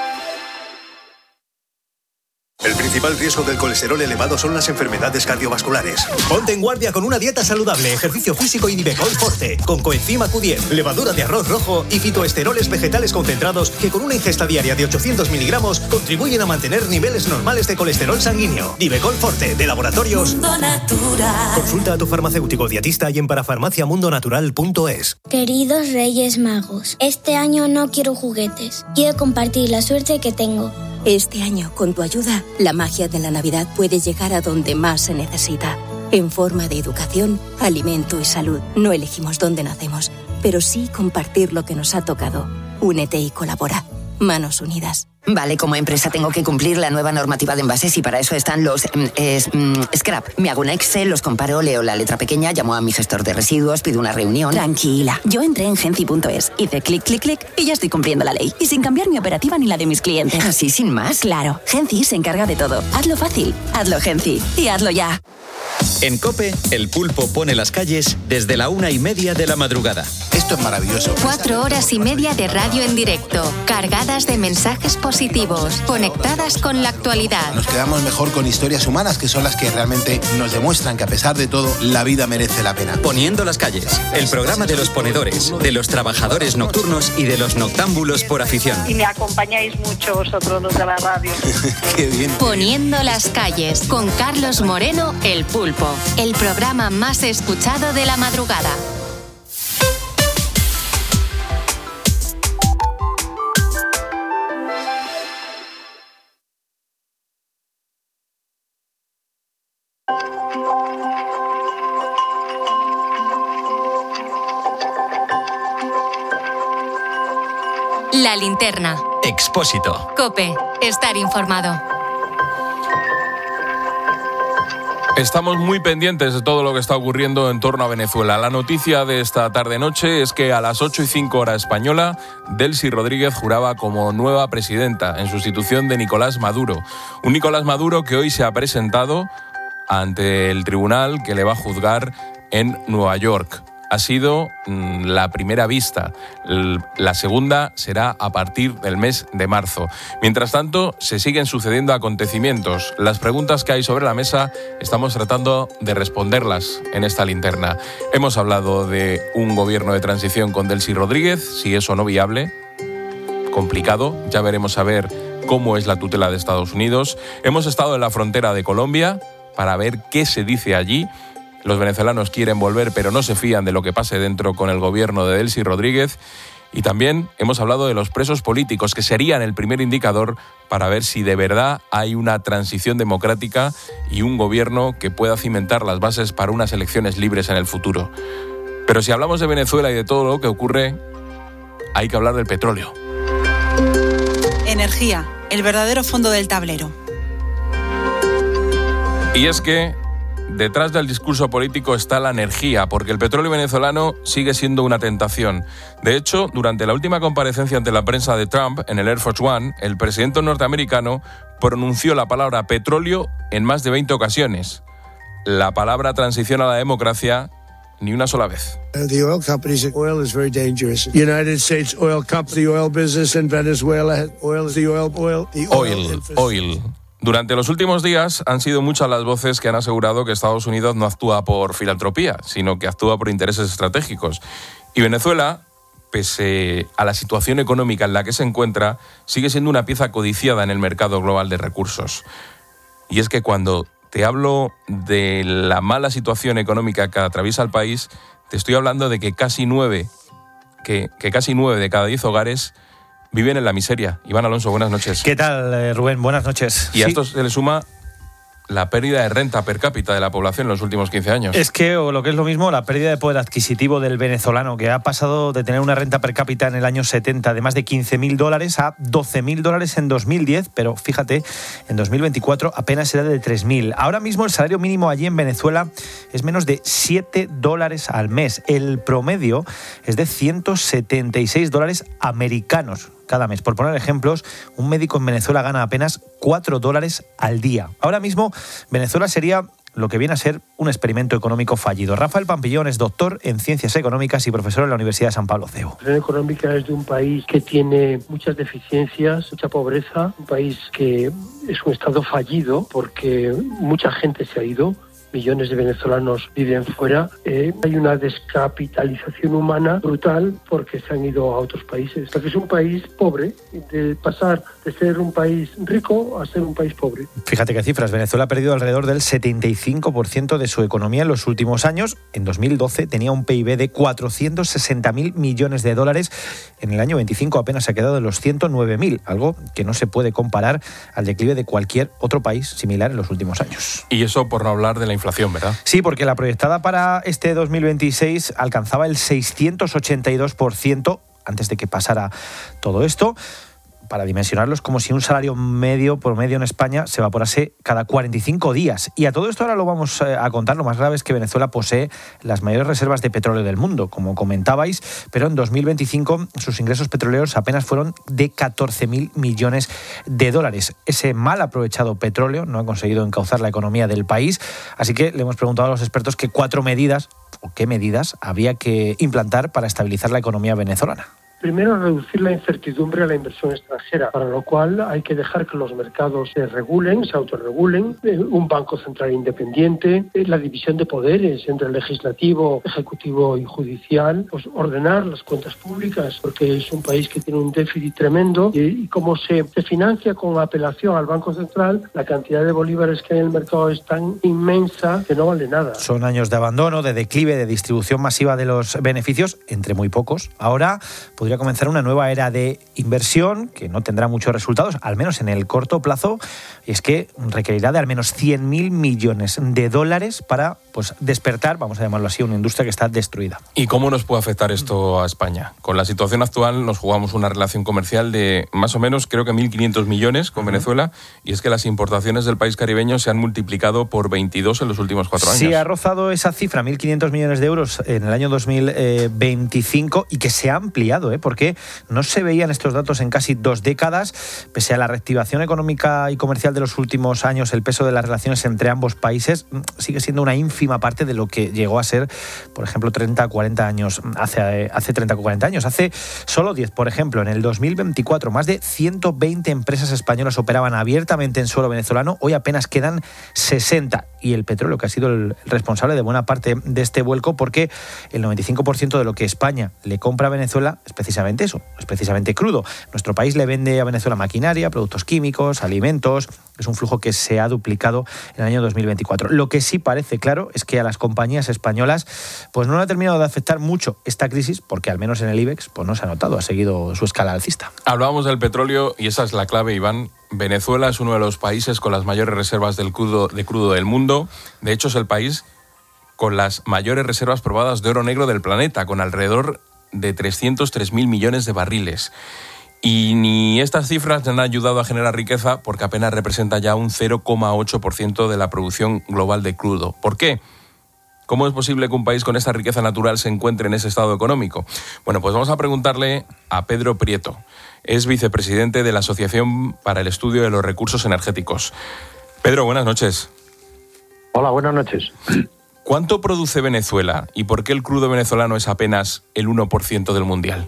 El principal riesgo del colesterol elevado son las enfermedades cardiovasculares. Ponte en guardia con una dieta saludable, ejercicio físico y Nivecol Forte, con coenzima Q10, levadura de arroz rojo y fitoesteroles vegetales concentrados que con una ingesta diaria de 800 miligramos contribuyen a mantener niveles normales de colesterol sanguíneo. Nivecol Forte, de Laboratorios Mundo Natural. Consulta a tu farmacéutico dietista y en parafarmaciamundonatural.es. Queridos Reyes Magos, este año no quiero juguetes. Quiero compartir la suerte que tengo. Este año, con tu ayuda, la magia de la Navidad puede llegar a donde más se necesita. En forma de educación, alimento y salud. No elegimos dónde nacemos, pero sí compartir lo que nos ha tocado. Únete y colabora. Manos Unidas. Vale, como empresa tengo que cumplir la nueva normativa de envases y para eso están los scrap. Me hago un Excel, los comparo, leo la letra pequeña, llamo a mi gestor de residuos, pido una reunión. Tranquila, yo entré en Genci.es, hice clic, clic, clic y ya estoy cumpliendo la ley. Y sin cambiar mi operativa ni la de mis clientes. ¿Así sin más? Claro, Genci se encarga de todo. Hazlo fácil, hazlo Genci y hazlo ya. En COPE, el pulpo pone las calles desde la 1:30 de la madrugada. Esto es maravilloso. 4 horas y media de radio en directo, cargadas de mensajes positivos, conectadas con la actualidad. Nos quedamos mejor con historias humanas, que son las que realmente nos demuestran que a pesar de todo, la vida merece la pena. Poniendo las calles, el programa de los ponedores, de los trabajadores nocturnos y de los noctámbulos por afición. Y me acompañáis mucho vosotros los de la radio. Qué bien. Poniendo las calles, con Carlos Moreno, el pulpo. El programa más escuchado de la madrugada. La Linterna. Expósito. COPE. Estar informado. Estamos muy pendientes de todo lo que está ocurriendo en torno a Venezuela. La noticia de esta tarde-noche es que a las 8:05 hora española, Delcy Rodríguez juraba como nueva presidenta en sustitución de Nicolás Maduro. Un Nicolás Maduro que hoy se ha presentado ante el tribunal que le va a juzgar en Nueva York. Ha sido la primera vista. La segunda será a partir del mes de marzo. Mientras tanto, se siguen sucediendo acontecimientos. Las preguntas que hay sobre la mesa estamos tratando de responderlas en esta linterna. Hemos hablado de un gobierno de transición con Delcy Rodríguez, si es o no viable. Complicado, ya veremos a ver cómo es la tutela de Estados Unidos. Hemos estado en la frontera de Colombia para ver qué se dice allí. Los venezolanos quieren volver, pero no se fían de lo que pase dentro con el gobierno de Delcy Rodríguez. Y también hemos hablado de los presos políticos, que serían el primer indicador para ver si de verdad hay una transición democrática y un gobierno que pueda cimentar las bases para unas elecciones libres en el futuro. Pero si hablamos de Venezuela y de todo lo que ocurre, hay que hablar del petróleo. Energía, el verdadero fondo del tablero. Y es que detrás del discurso político está la energía, porque el petróleo venezolano sigue siendo una tentación. De hecho, durante la última comparecencia ante la prensa de Trump en el Air Force One, el presidente norteamericano pronunció la palabra petróleo en más de 20 ocasiones. La palabra transición a la democracia ni una sola vez. The oil companies, oil is very dangerous. United States Oil Company, oil business in Venezuela, oil is the oil. Durante los últimos días han sido muchas las voces que han asegurado que Estados Unidos no actúa por filantropía, sino que actúa por intereses estratégicos. Y Venezuela, pese a la situación económica en la que se encuentra, sigue siendo una pieza codiciada en el mercado global de recursos. Y es que cuando te hablo de la mala situación económica que atraviesa el país, te estoy hablando de que casi 9 de cada 10 hogares viven en la miseria. Iván Alonso, buenas noches. ¿Qué tal, Rubén? Buenas noches. Y a esto se le suma la pérdida de renta per cápita de la población en los últimos 15 años. Es que, o lo que es lo mismo, la pérdida de poder adquisitivo del venezolano, que ha pasado de tener una renta per cápita en el año 70 de más de $15.000 a $12.000 en 2010, pero fíjate, en 2024 apenas era de 3.000. Ahora mismo el salario mínimo allí en Venezuela es menos de $7 al mes. El promedio es de $176 americanos cada mes. Por poner ejemplos, un médico en Venezuela gana apenas $4 al día. Ahora mismo, Venezuela sería lo que viene a ser un experimento económico fallido. Rafael Pampillón es doctor en Ciencias Económicas y profesor en la Universidad de San Pablo CEU. La situación económica es de un país que tiene muchas deficiencias, mucha pobreza, un país que es un estado fallido porque mucha gente se ha ido. Millones de venezolanos viven fuera. Hay una descapitalización humana brutal porque se han ido a otros países. Porque es un país pobre, de pasar de ser un país rico a ser un país pobre. Fíjate qué cifras. Venezuela ha perdido alrededor del 75% de su economía en los últimos años. En 2012 tenía un PIB de $460.000 millones. En el año 25 apenas se ha quedado en los 109.000, algo que no se puede comparar al declive de cualquier otro país similar en los últimos años. Y eso por no hablar de la inflación, ¿verdad? Sí, porque la proyectada para este 2026 alcanzaba el 682% antes de que pasara todo esto. Para dimensionarlo, es como si un salario promedio en España se evaporase cada 45 días. Y a todo esto ahora lo vamos a contar. Lo más grave es que Venezuela posee las mayores reservas de petróleo del mundo, como comentabais, pero en 2025 sus ingresos petroleros apenas fueron de $14.000 millones. Ese mal aprovechado petróleo no ha conseguido encauzar la economía del país, así que le hemos preguntado a los expertos qué medidas había que implantar para estabilizar la economía venezolana. Primero, reducir la incertidumbre a la inversión extranjera, para lo cual hay que dejar que los mercados se regulen, se autorregulen, un banco central independiente, la división de poderes entre el legislativo, ejecutivo y judicial, pues ordenar las cuentas públicas, porque es un país que tiene un déficit tremendo y como se financia con apelación al Banco Central, la cantidad de bolívares que hay en el mercado es tan inmensa que no vale nada. Son años de abandono, de declive, de distribución masiva de los beneficios, entre muy pocos. Ahora podría comenzar una nueva era de inversión que no tendrá muchos resultados, al menos en el corto plazo, y es que requerirá de al menos $100.000 millones para despertar, vamos a llamarlo así, una industria que está destruida. ¿Y cómo nos puede afectar esto a España? Con la situación actual nos jugamos una relación comercial de más o menos, creo que 1.500 millones con Venezuela, y es que las importaciones del país caribeño se han multiplicado por 22 en los últimos 4 años. Sí, ha rozado esa cifra, 1.500 millones de euros en el año 2025, y que se ha ampliado, porque no se veían estos datos en casi 2 décadas. Pese a la reactivación económica y comercial de los últimos años, el peso de las relaciones entre ambos países sigue siendo una ínfima parte de lo que llegó a ser, por ejemplo, 30-40 años, hace 30 o 40 años. Hace solo 10, por ejemplo, en el 2024, más de 120 empresas españolas operaban abiertamente en suelo venezolano. Hoy apenas quedan 60. Y el petróleo, que ha sido el responsable de buena parte de este vuelco, porque el 95% de lo que España le compra a Venezuela es precisamente eso, es precisamente crudo. Nuestro país le vende a Venezuela maquinaria, productos químicos, alimentos. Es un flujo que se ha duplicado en el año 2024. Lo que sí parece claro es que a las compañías españolas no le ha terminado de afectar mucho esta crisis, porque al menos en el IBEX no se ha notado, ha seguido su escala alcista. Hablábamos del petróleo y esa es la clave, Iván. Venezuela es uno de los países con las mayores reservas de crudo del mundo. De hecho, es el país con las mayores reservas probadas de oro negro del planeta, con alrededor de 303.000 millones de barriles. Y ni estas cifras han ayudado a generar riqueza, porque apenas representa ya un 0,8% de la producción global de crudo. ¿Por qué? ¿Cómo es posible que un país con esta riqueza natural se encuentre en ese estado económico? Bueno, pues vamos a preguntarle a Pedro Prieto. Es vicepresidente de la Asociación para el Estudio de los Recursos Energéticos. Pedro, buenas noches. Hola, buenas noches. ¿Cuánto produce Venezuela y por qué el crudo venezolano es apenas el 1% del mundial?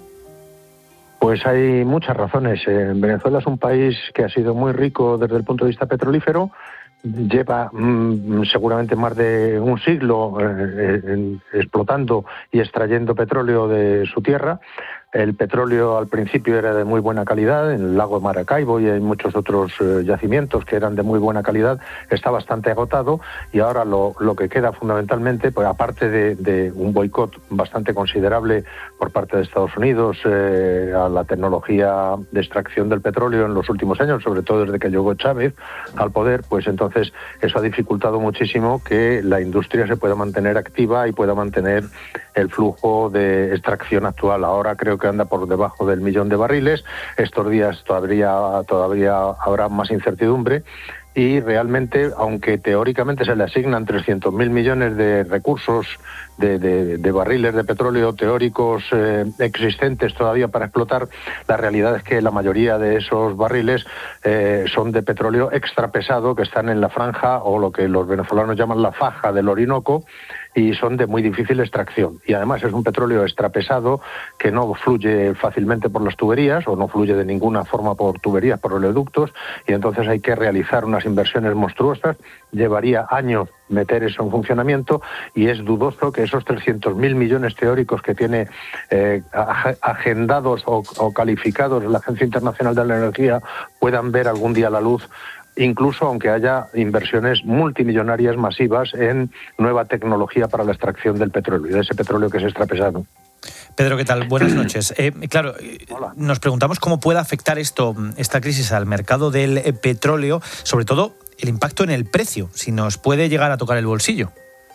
Pues hay muchas razones. Venezuela es un país que ha sido muy rico desde el punto de vista petrolífero. Lleva seguramente más de un siglo explotando y extrayendo petróleo de su tierra. El petróleo al principio era de muy buena calidad, en el lago de Maracaibo y en muchos otros yacimientos que eran de muy buena calidad, está bastante agotado y ahora lo que queda fundamentalmente, pues aparte de un boicot bastante considerable por parte de Estados Unidos a la tecnología de extracción del petróleo en los últimos años, sobre todo desde que llegó Chávez al poder, pues entonces eso ha dificultado muchísimo que la industria se pueda mantener activa y pueda mantener el flujo de extracción actual. Ahora creo que anda por debajo del 1.000.000 de barriles. Estos días todavía habrá más incertidumbre y realmente, aunque teóricamente se le asignan 300.000 millones de recursos de barriles de petróleo teóricos existentes todavía para explotar, la realidad es que la mayoría de esos barriles son de petróleo extrapesado que están en la franja o lo que los venezolanos llaman la faja del Orinoco y son de muy difícil extracción. Y además es un petróleo extrapesado que no fluye fácilmente por las tuberías o no fluye de ninguna forma por tuberías, por oleoductos, y entonces hay que realizar unas inversiones monstruosas. Llevaría años meter eso en funcionamiento y es dudoso que esos 300.000 millones teóricos que tiene agendados o calificados la Agencia Internacional de la Energía puedan ver algún día la luz, incluso aunque haya inversiones multimillonarias masivas en nueva tecnología para la extracción del petróleo y de ese petróleo que es extrapesado. Pedro, ¿qué tal? Buenas noches. Claro, nos preguntamos cómo puede afectar esta crisis al mercado del petróleo, sobre todo el impacto en el precio, si nos puede llegar a tocar el bolsillo.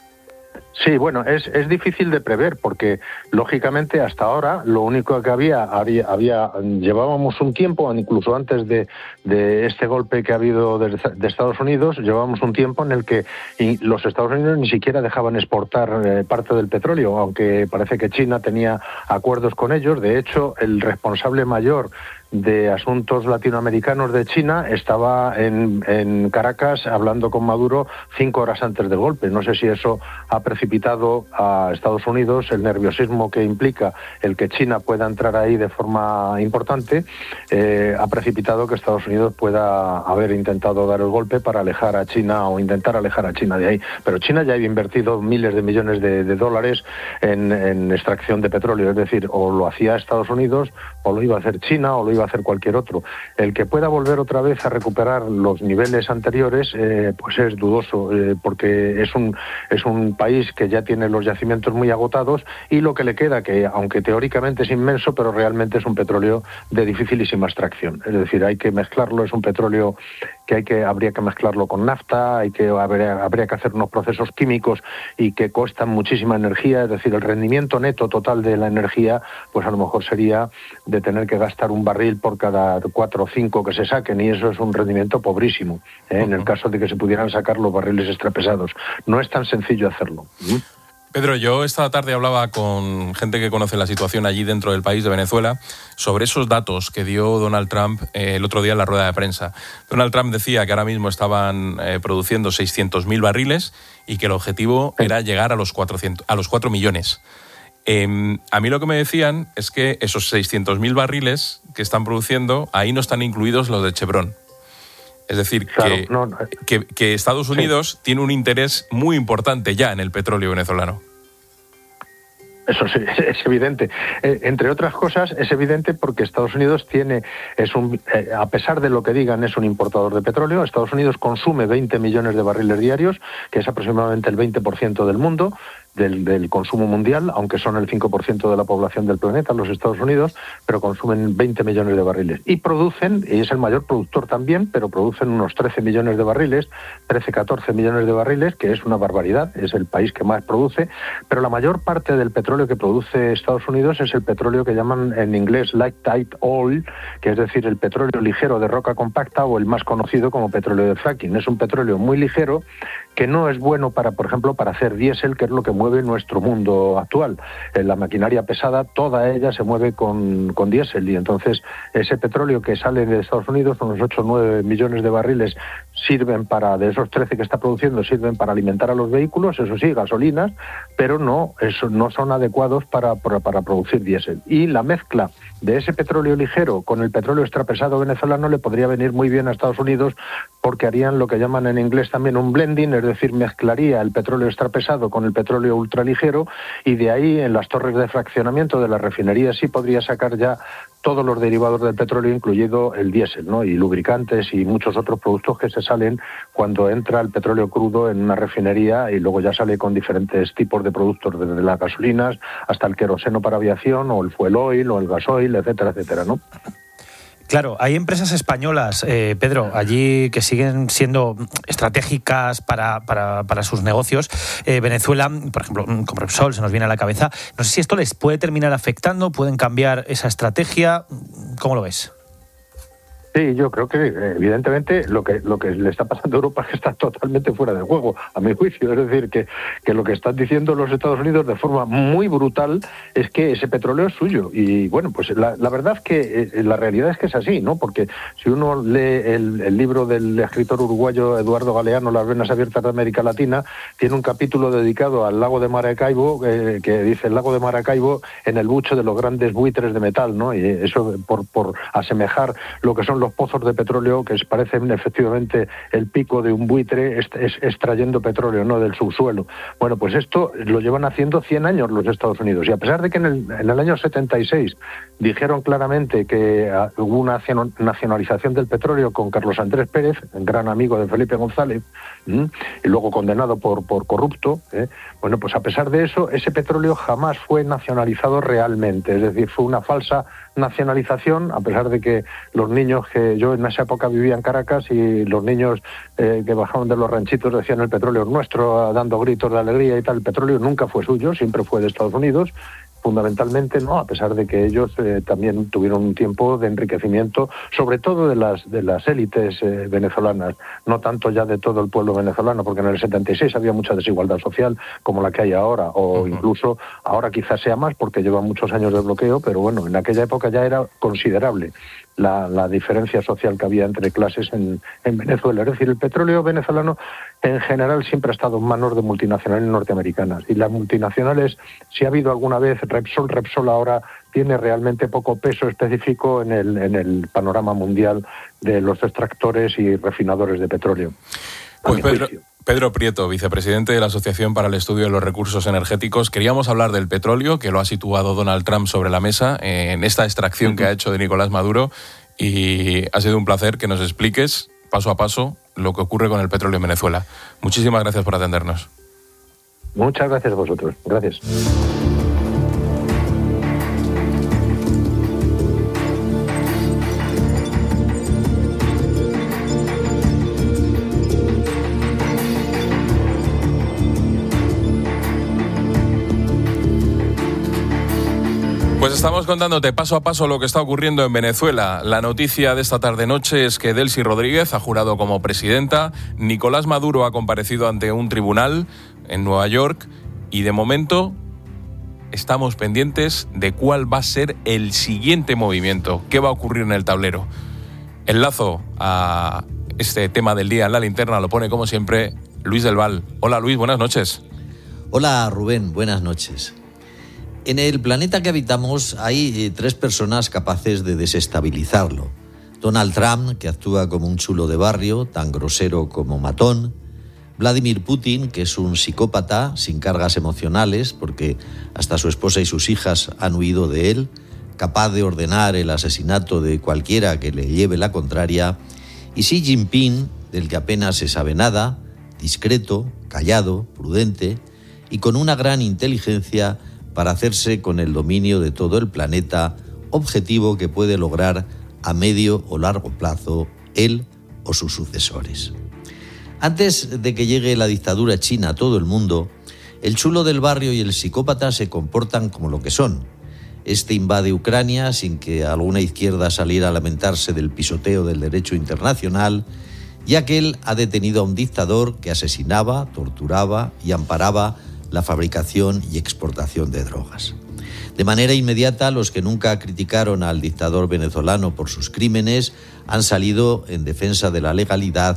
Sí, bueno, es difícil de prever porque, lógicamente, hasta ahora lo único que llevábamos un tiempo, incluso antes de este golpe que ha habido de Estados Unidos, llevábamos un tiempo en el que los Estados Unidos ni siquiera dejaban exportar parte del petróleo, aunque parece que China tenía acuerdos con ellos. De hecho, el responsable mayor de asuntos latinoamericanos de China estaba en Caracas hablando con Maduro 5 horas antes del golpe. No sé si eso ha precipitado a Estados Unidos el nerviosismo que implica el que China pueda entrar ahí de forma importante, ha precipitado que Estados Unidos pueda haber intentado dar el golpe para alejar a China o intentar alejar a China de ahí. Pero China ya había invertido miles de millones de dólares en extracción de petróleo, es decir, o lo hacía Estados Unidos o lo iba a hacer China o lo iba a hacer cualquier otro. El que pueda volver otra vez a recuperar los niveles anteriores pues es dudoso, porque es un país que ya tiene los yacimientos muy agotados y lo que le queda, que aunque teóricamente es inmenso, pero realmente es un petróleo de dificilísima extracción. Es decir, hay que mezclarlo, es un petróleo que habría que mezclarlo con nafta, habría que hacer unos procesos químicos y que cuestan muchísima energía. Es decir, el rendimiento neto total de la energía, pues a lo mejor sería de tener que gastar un barril por cada 4 o 5 que se saquen, y eso es un rendimiento pobrísimo, en el caso de que se pudieran sacar los barriles extrapesados. No es tan sencillo hacerlo. Pedro, yo esta tarde hablaba con gente que conoce la situación allí dentro del país de Venezuela sobre esos datos que dio Donald Trump el otro día en la rueda de prensa. Donald Trump decía que ahora mismo estaban produciendo 600.000 barriles y que el objetivo era llegar a los 4 millones. A mí lo que me decían es que esos 600.000 barriles que están produciendo, ahí no están incluidos los de Chevron. Es decir, claro, que Estados Unidos tiene un interés muy importante ya en el petróleo venezolano. Eso sí, es evidente. Entre otras cosas, es evidente porque Estados Unidos a pesar de lo que digan, es un importador de petróleo. Estados Unidos consume 20 millones de barriles diarios, que es aproximadamente el 20% del mundo. Del consumo mundial, aunque son el 5% de la población del planeta, los Estados Unidos, pero consumen 20 millones de barriles. Y producen, y es el mayor productor también, pero producen unos 13 millones de barriles, 13-14 millones de barriles, que es una barbaridad, es el país que más produce, pero la mayor parte del petróleo que produce Estados Unidos es el petróleo que llaman en inglés light tight oil, que es decir, el petróleo ligero de roca compacta o el más conocido como petróleo de fracking. Es un petróleo muy ligero que no es bueno por ejemplo, para hacer diésel, que es lo que mueve nuestro mundo actual. La maquinaria pesada, toda ella se mueve con diésel, y entonces ese petróleo que sale de Estados Unidos, unos 8 o 9 millones de barriles, sirven de esos 13 que está produciendo, sirven para alimentar a los vehículos, eso sí, gasolinas, pero no son adecuados para producir diésel. Y la mezcla de ese petróleo ligero con el petróleo extrapesado venezolano le podría venir muy bien a Estados Unidos, porque harían lo que llaman en inglés también un blending, es decir, mezclaría el petróleo extrapesado con el petróleo ultraligero, y de ahí en las torres de fraccionamiento de la refinería sí podría sacar ya todos los derivados del petróleo, incluido el diésel, ¿no? Y lubricantes y muchos otros productos que se salen cuando entra el petróleo crudo en una refinería, y luego ya sale con diferentes tipos de productos, desde las gasolinas hasta el queroseno para aviación, o el fuel oil, o el gasoil, etcétera, etcétera, ¿no? Claro, hay empresas españolas, Pedro, allí que siguen siendo estratégicas para sus negocios. Venezuela, por ejemplo, con Repsol se nos viene a la cabeza. No sé si esto les puede terminar afectando, pueden cambiar esa estrategia. ¿Cómo lo ves? Sí, yo creo que evidentemente lo que le está pasando a Europa es que está totalmente fuera de juego, a mi juicio. Es decir, que lo que están diciendo los Estados Unidos de forma muy brutal es que ese petróleo es suyo. Y bueno, pues la verdad es que la realidad es que es así, ¿no? Porque si uno lee el libro del escritor uruguayo Eduardo Galeano, Las venas abiertas de América Latina, tiene un capítulo dedicado al lago de Maracaibo, que dice: el lago de Maracaibo en el buche de los grandes buitres de metal, ¿no? Y eso por asemejar lo que son los pozos de petróleo, que parecen efectivamente el pico de un buitre extrayendo petróleo, ¿no?, del subsuelo. Bueno, pues esto lo llevan haciendo 100 años los Estados Unidos, y a pesar de que en el año 76 dijeron claramente que hubo una nacionalización del petróleo con Carlos Andrés Pérez, un gran amigo de Felipe González, y luego condenado por corrupto, bueno, pues a pesar de eso, ese petróleo jamás fue nacionalizado realmente, es decir, fue una falsa nacionalización, a pesar de que los niños, que yo en esa época vivía en Caracas, y los niños que bajaban de los ranchitos decían: el petróleo es nuestro, dando gritos de alegría y tal. El petróleo nunca fue suyo, siempre fue de Estados Unidos, fundamentalmente, ¿no? A pesar de que ellos también tuvieron un tiempo de enriquecimiento, sobre todo de las élites venezolanas, no tanto ya de todo el pueblo venezolano, porque en el 76 había mucha desigualdad social como la que hay ahora, o incluso ahora quizás sea más porque llevan muchos años de bloqueo, pero bueno, en aquella época ya era considerable la diferencia social que había entre clases en Venezuela. Es decir, el petróleo venezolano en general siempre ha estado en manos de multinacionales norteamericanas, y las multinacionales, si ha habido alguna vez Repsol ahora tiene realmente poco peso específico en el panorama mundial de los extractores y refinadores de petróleo. Pues Pedro Prieto, vicepresidente de la Asociación para el Estudio de los Recursos Energéticos. Queríamos hablar del petróleo, que lo ha situado Donald Trump sobre la mesa en esta extracción que ha hecho de Nicolás Maduro, y ha sido un placer que nos expliques paso a paso lo que ocurre con el petróleo en Venezuela. Muchísimas gracias por atendernos. Muchas gracias a vosotros. Gracias. Pues estamos contándote paso a paso lo que está ocurriendo en Venezuela. La noticia de esta tarde-noche es que Delcy Rodríguez ha jurado como presidenta, Nicolás Maduro ha comparecido ante un tribunal en Nueva York, y de momento estamos pendientes de cuál va a ser el siguiente movimiento, qué va a ocurrir en el tablero. Enlazo a este tema del día en la linterna, lo pone como siempre Luis del Val. Hola Luis, buenas noches. Hola Rubén, buenas noches. En el planeta que habitamos hay 3 personas capaces de desestabilizarlo. Donald Trump, que actúa como un chulo de barrio, tan grosero como matón. Vladimir Putin, que es un psicópata sin cargas emocionales, porque hasta su esposa y sus hijas han huido de él, capaz de ordenar el asesinato de cualquiera que le lleve la contraria. Y Xi Jinping, del que apenas se sabe nada, discreto, callado, prudente y con una gran inteligencia para hacerse con el dominio de todo el planeta, objetivo que puede lograr a medio o largo plazo él o sus sucesores. Antes de que llegue la dictadura china a todo el mundo, el chulo del barrio y el psicópata se comportan como lo que son. Este invade Ucrania sin que alguna izquierda saliera a lamentarse del pisoteo del derecho internacional, y aquel ha detenido a un dictador que asesinaba, torturaba y amparaba la fabricación y exportación de drogas. De manera inmediata, los que nunca criticaron al dictador venezolano por sus crímenes han salido en defensa de la legalidad,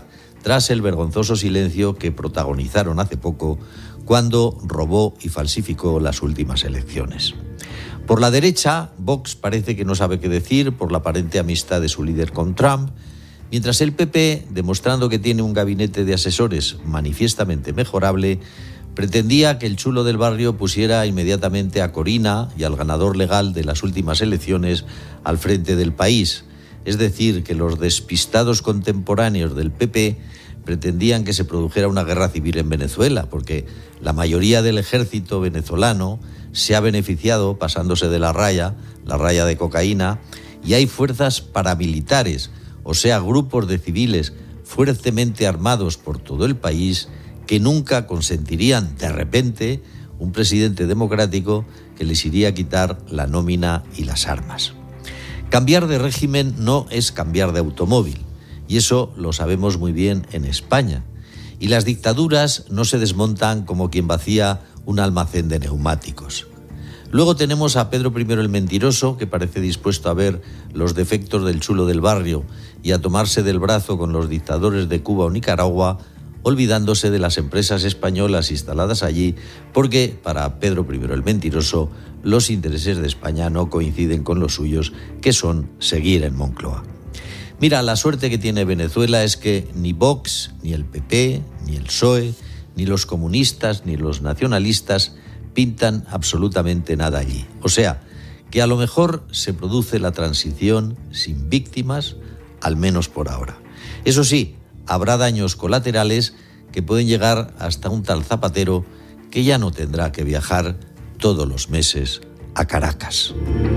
tras el vergonzoso silencio que protagonizaron hace poco cuando robó y falsificó las últimas elecciones. Por la derecha, Vox parece que no sabe qué decir por la aparente amistad de su líder con Trump, mientras el PP, demostrando que tiene un gabinete de asesores manifiestamente mejorable, pretendía que el chulo del barrio pusiera inmediatamente a Corina y al ganador legal de las últimas elecciones al frente del país. Es decir, que los despistados contemporáneos del PP pretendían que se produjera una guerra civil en Venezuela, porque la mayoría del ejército venezolano se ha beneficiado pasándose de la raya de cocaína, y hay fuerzas paramilitares, o sea, grupos de civiles fuertemente armados por todo el país que nunca consentirían de repente un presidente democrático que les iría a quitar la nómina y las armas. Cambiar de régimen no es cambiar de automóvil, y eso lo sabemos muy bien en España. Y las dictaduras no se desmontan como quien vacía un almacén de neumáticos. Luego tenemos a Pedro I el Mentiroso, que parece dispuesto a ver los defectos del chulo del barrio y a tomarse del brazo con los dictadores de Cuba o Nicaragua, olvidándose de las empresas españolas instaladas allí, porque para Pedro I el Mentiroso los intereses de España no coinciden con los suyos, que son seguir en Moncloa. Mira, la suerte que tiene Venezuela es que ni Vox, ni el PP, ni el PSOE, ni los comunistas, ni los nacionalistas pintan absolutamente nada allí. O sea, que a lo mejor se produce la transición sin víctimas, al menos por ahora. Eso sí, habrá daños colaterales que pueden llegar hasta un tal Zapatero que ya no tendrá que viajar todos los meses a Caracas.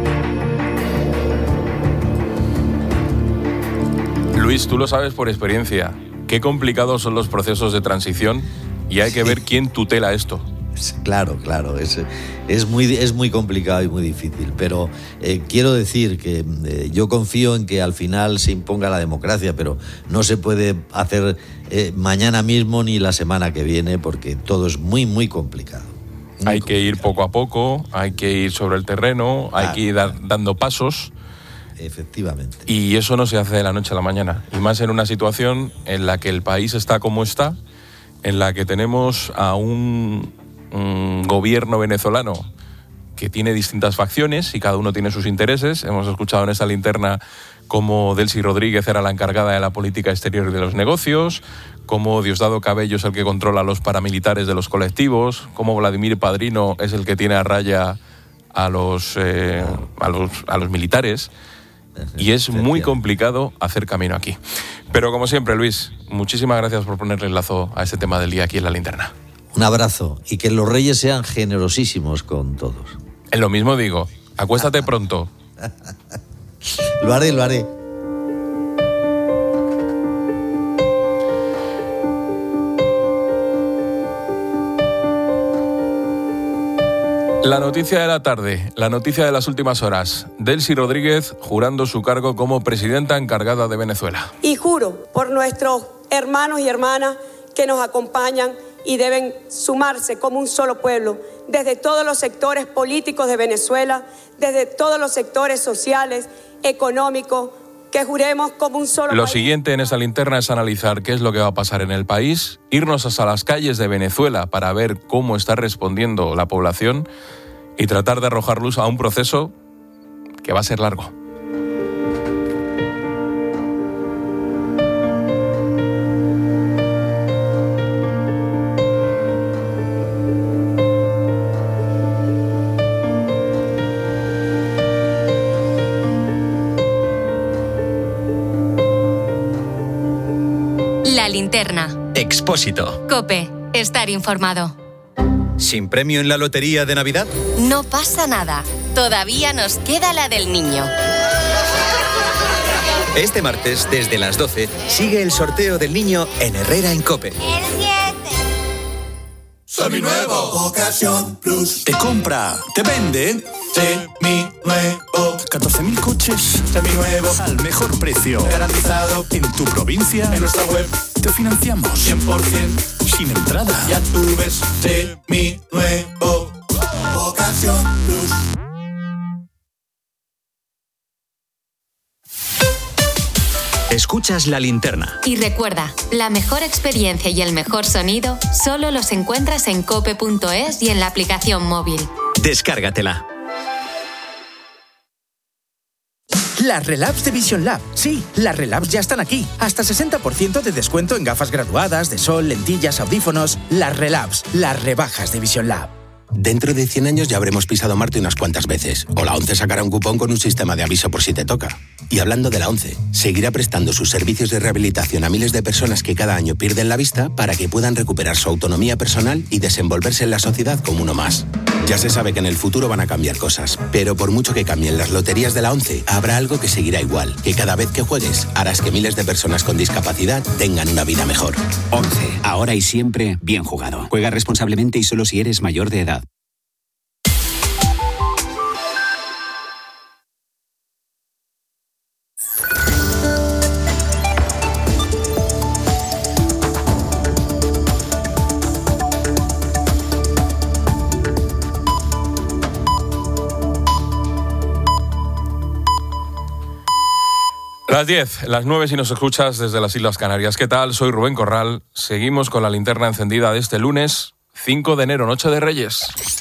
Luis, tú lo sabes por experiencia. Qué complicados son los procesos de transición y hay que ver quién tutela esto. Claro, es muy complicado y muy difícil, pero quiero decir que yo confío en que al final se imponga la democracia, pero no se puede hacer mañana mismo ni la semana que viene, porque todo es muy complicado. Hay que ir poco a poco, hay que ir sobre el terreno, hay que ir dando pasos. Efectivamente. Y eso no se hace de la noche a la mañana, y más en una situación en la que el país está como está, en la que tenemos a un gobierno venezolano que tiene distintas facciones y cada uno tiene sus intereses. Hemos escuchado en esta linterna cómo Delcy Rodríguez era la encargada de la política exterior y de los negocios, cómo Diosdado Cabello es el que controla a los paramilitares de los colectivos, cómo Vladimir Padrino es el que tiene a raya a los militares. Y es muy complicado hacer camino aquí. Pero como siempre, Luis, muchísimas gracias por ponerle el lazo a este tema del día aquí en la linterna. Un abrazo, y que los reyes sean generosísimos con todos. En lo mismo digo, acuéstate pronto. Lo haré. La noticia de la tarde, la noticia de las últimas horas. Delcy Rodríguez jurando su cargo como presidenta encargada de Venezuela. Y juro por nuestros hermanos y hermanas que nos acompañan y deben sumarse como un solo pueblo, desde todos los sectores políticos de Venezuela, desde todos los sectores sociales, económicos, que juremos como un solo Lo país. siguiente en esa linterna es analizar qué es lo que va a pasar en el país, irnos hasta las calles de Venezuela para ver cómo está respondiendo la población y tratar de arrojar luz a un proceso que va a ser largo. La linterna. Expósito. COPE. Estar informado. ¿Sin premio en la lotería de Navidad? No pasa nada. Todavía nos queda la del niño. Este martes, desde las 12, sigue el sorteo del niño en Herrera en COPE. Seminuevo. Ocasión Plus. Te compra, te vende. Seminuevo. 14.000 coches. Seminuevos. Al mejor precio. Garantizado. En tu provincia. En nuestra web. Te financiamos. 100%. Sin entrada. Ya tú ves. Seminuevo. Ocasión Plus. Escuchas La Linterna. Y recuerda, la mejor experiencia y el mejor sonido solo los encuentras en cope.es y en la aplicación móvil. Descárgatela. Las Relabs de Vision Lab. Sí, las Relabs ya están aquí. Hasta 60% de descuento en gafas graduadas, de sol, lentillas, audífonos. Las Relabs, las rebajas de Vision Lab. Dentro de 100 años ya habremos pisado Marte unas cuantas veces. O la ONCE sacará un cupón con un sistema de aviso por si te toca. Y hablando de la ONCE, seguirá prestando sus servicios de rehabilitación a miles de personas que cada año pierden la vista para que puedan recuperar su autonomía personal y desenvolverse en la sociedad como uno más. Ya se sabe que en el futuro van a cambiar cosas, pero por mucho que cambien las loterías de la ONCE, habrá algo que seguirá igual, que cada vez que juegues harás que miles de personas con discapacidad tengan una vida mejor. ONCE, ahora y siempre bien jugado. Juega responsablemente y solo si eres mayor de edad. Las 10, las 9 si nos escuchas desde las Islas Canarias. ¿Qué tal? Soy Rubén Corral. Seguimos con la linterna encendida de este lunes 5 de enero, Noche de Reyes.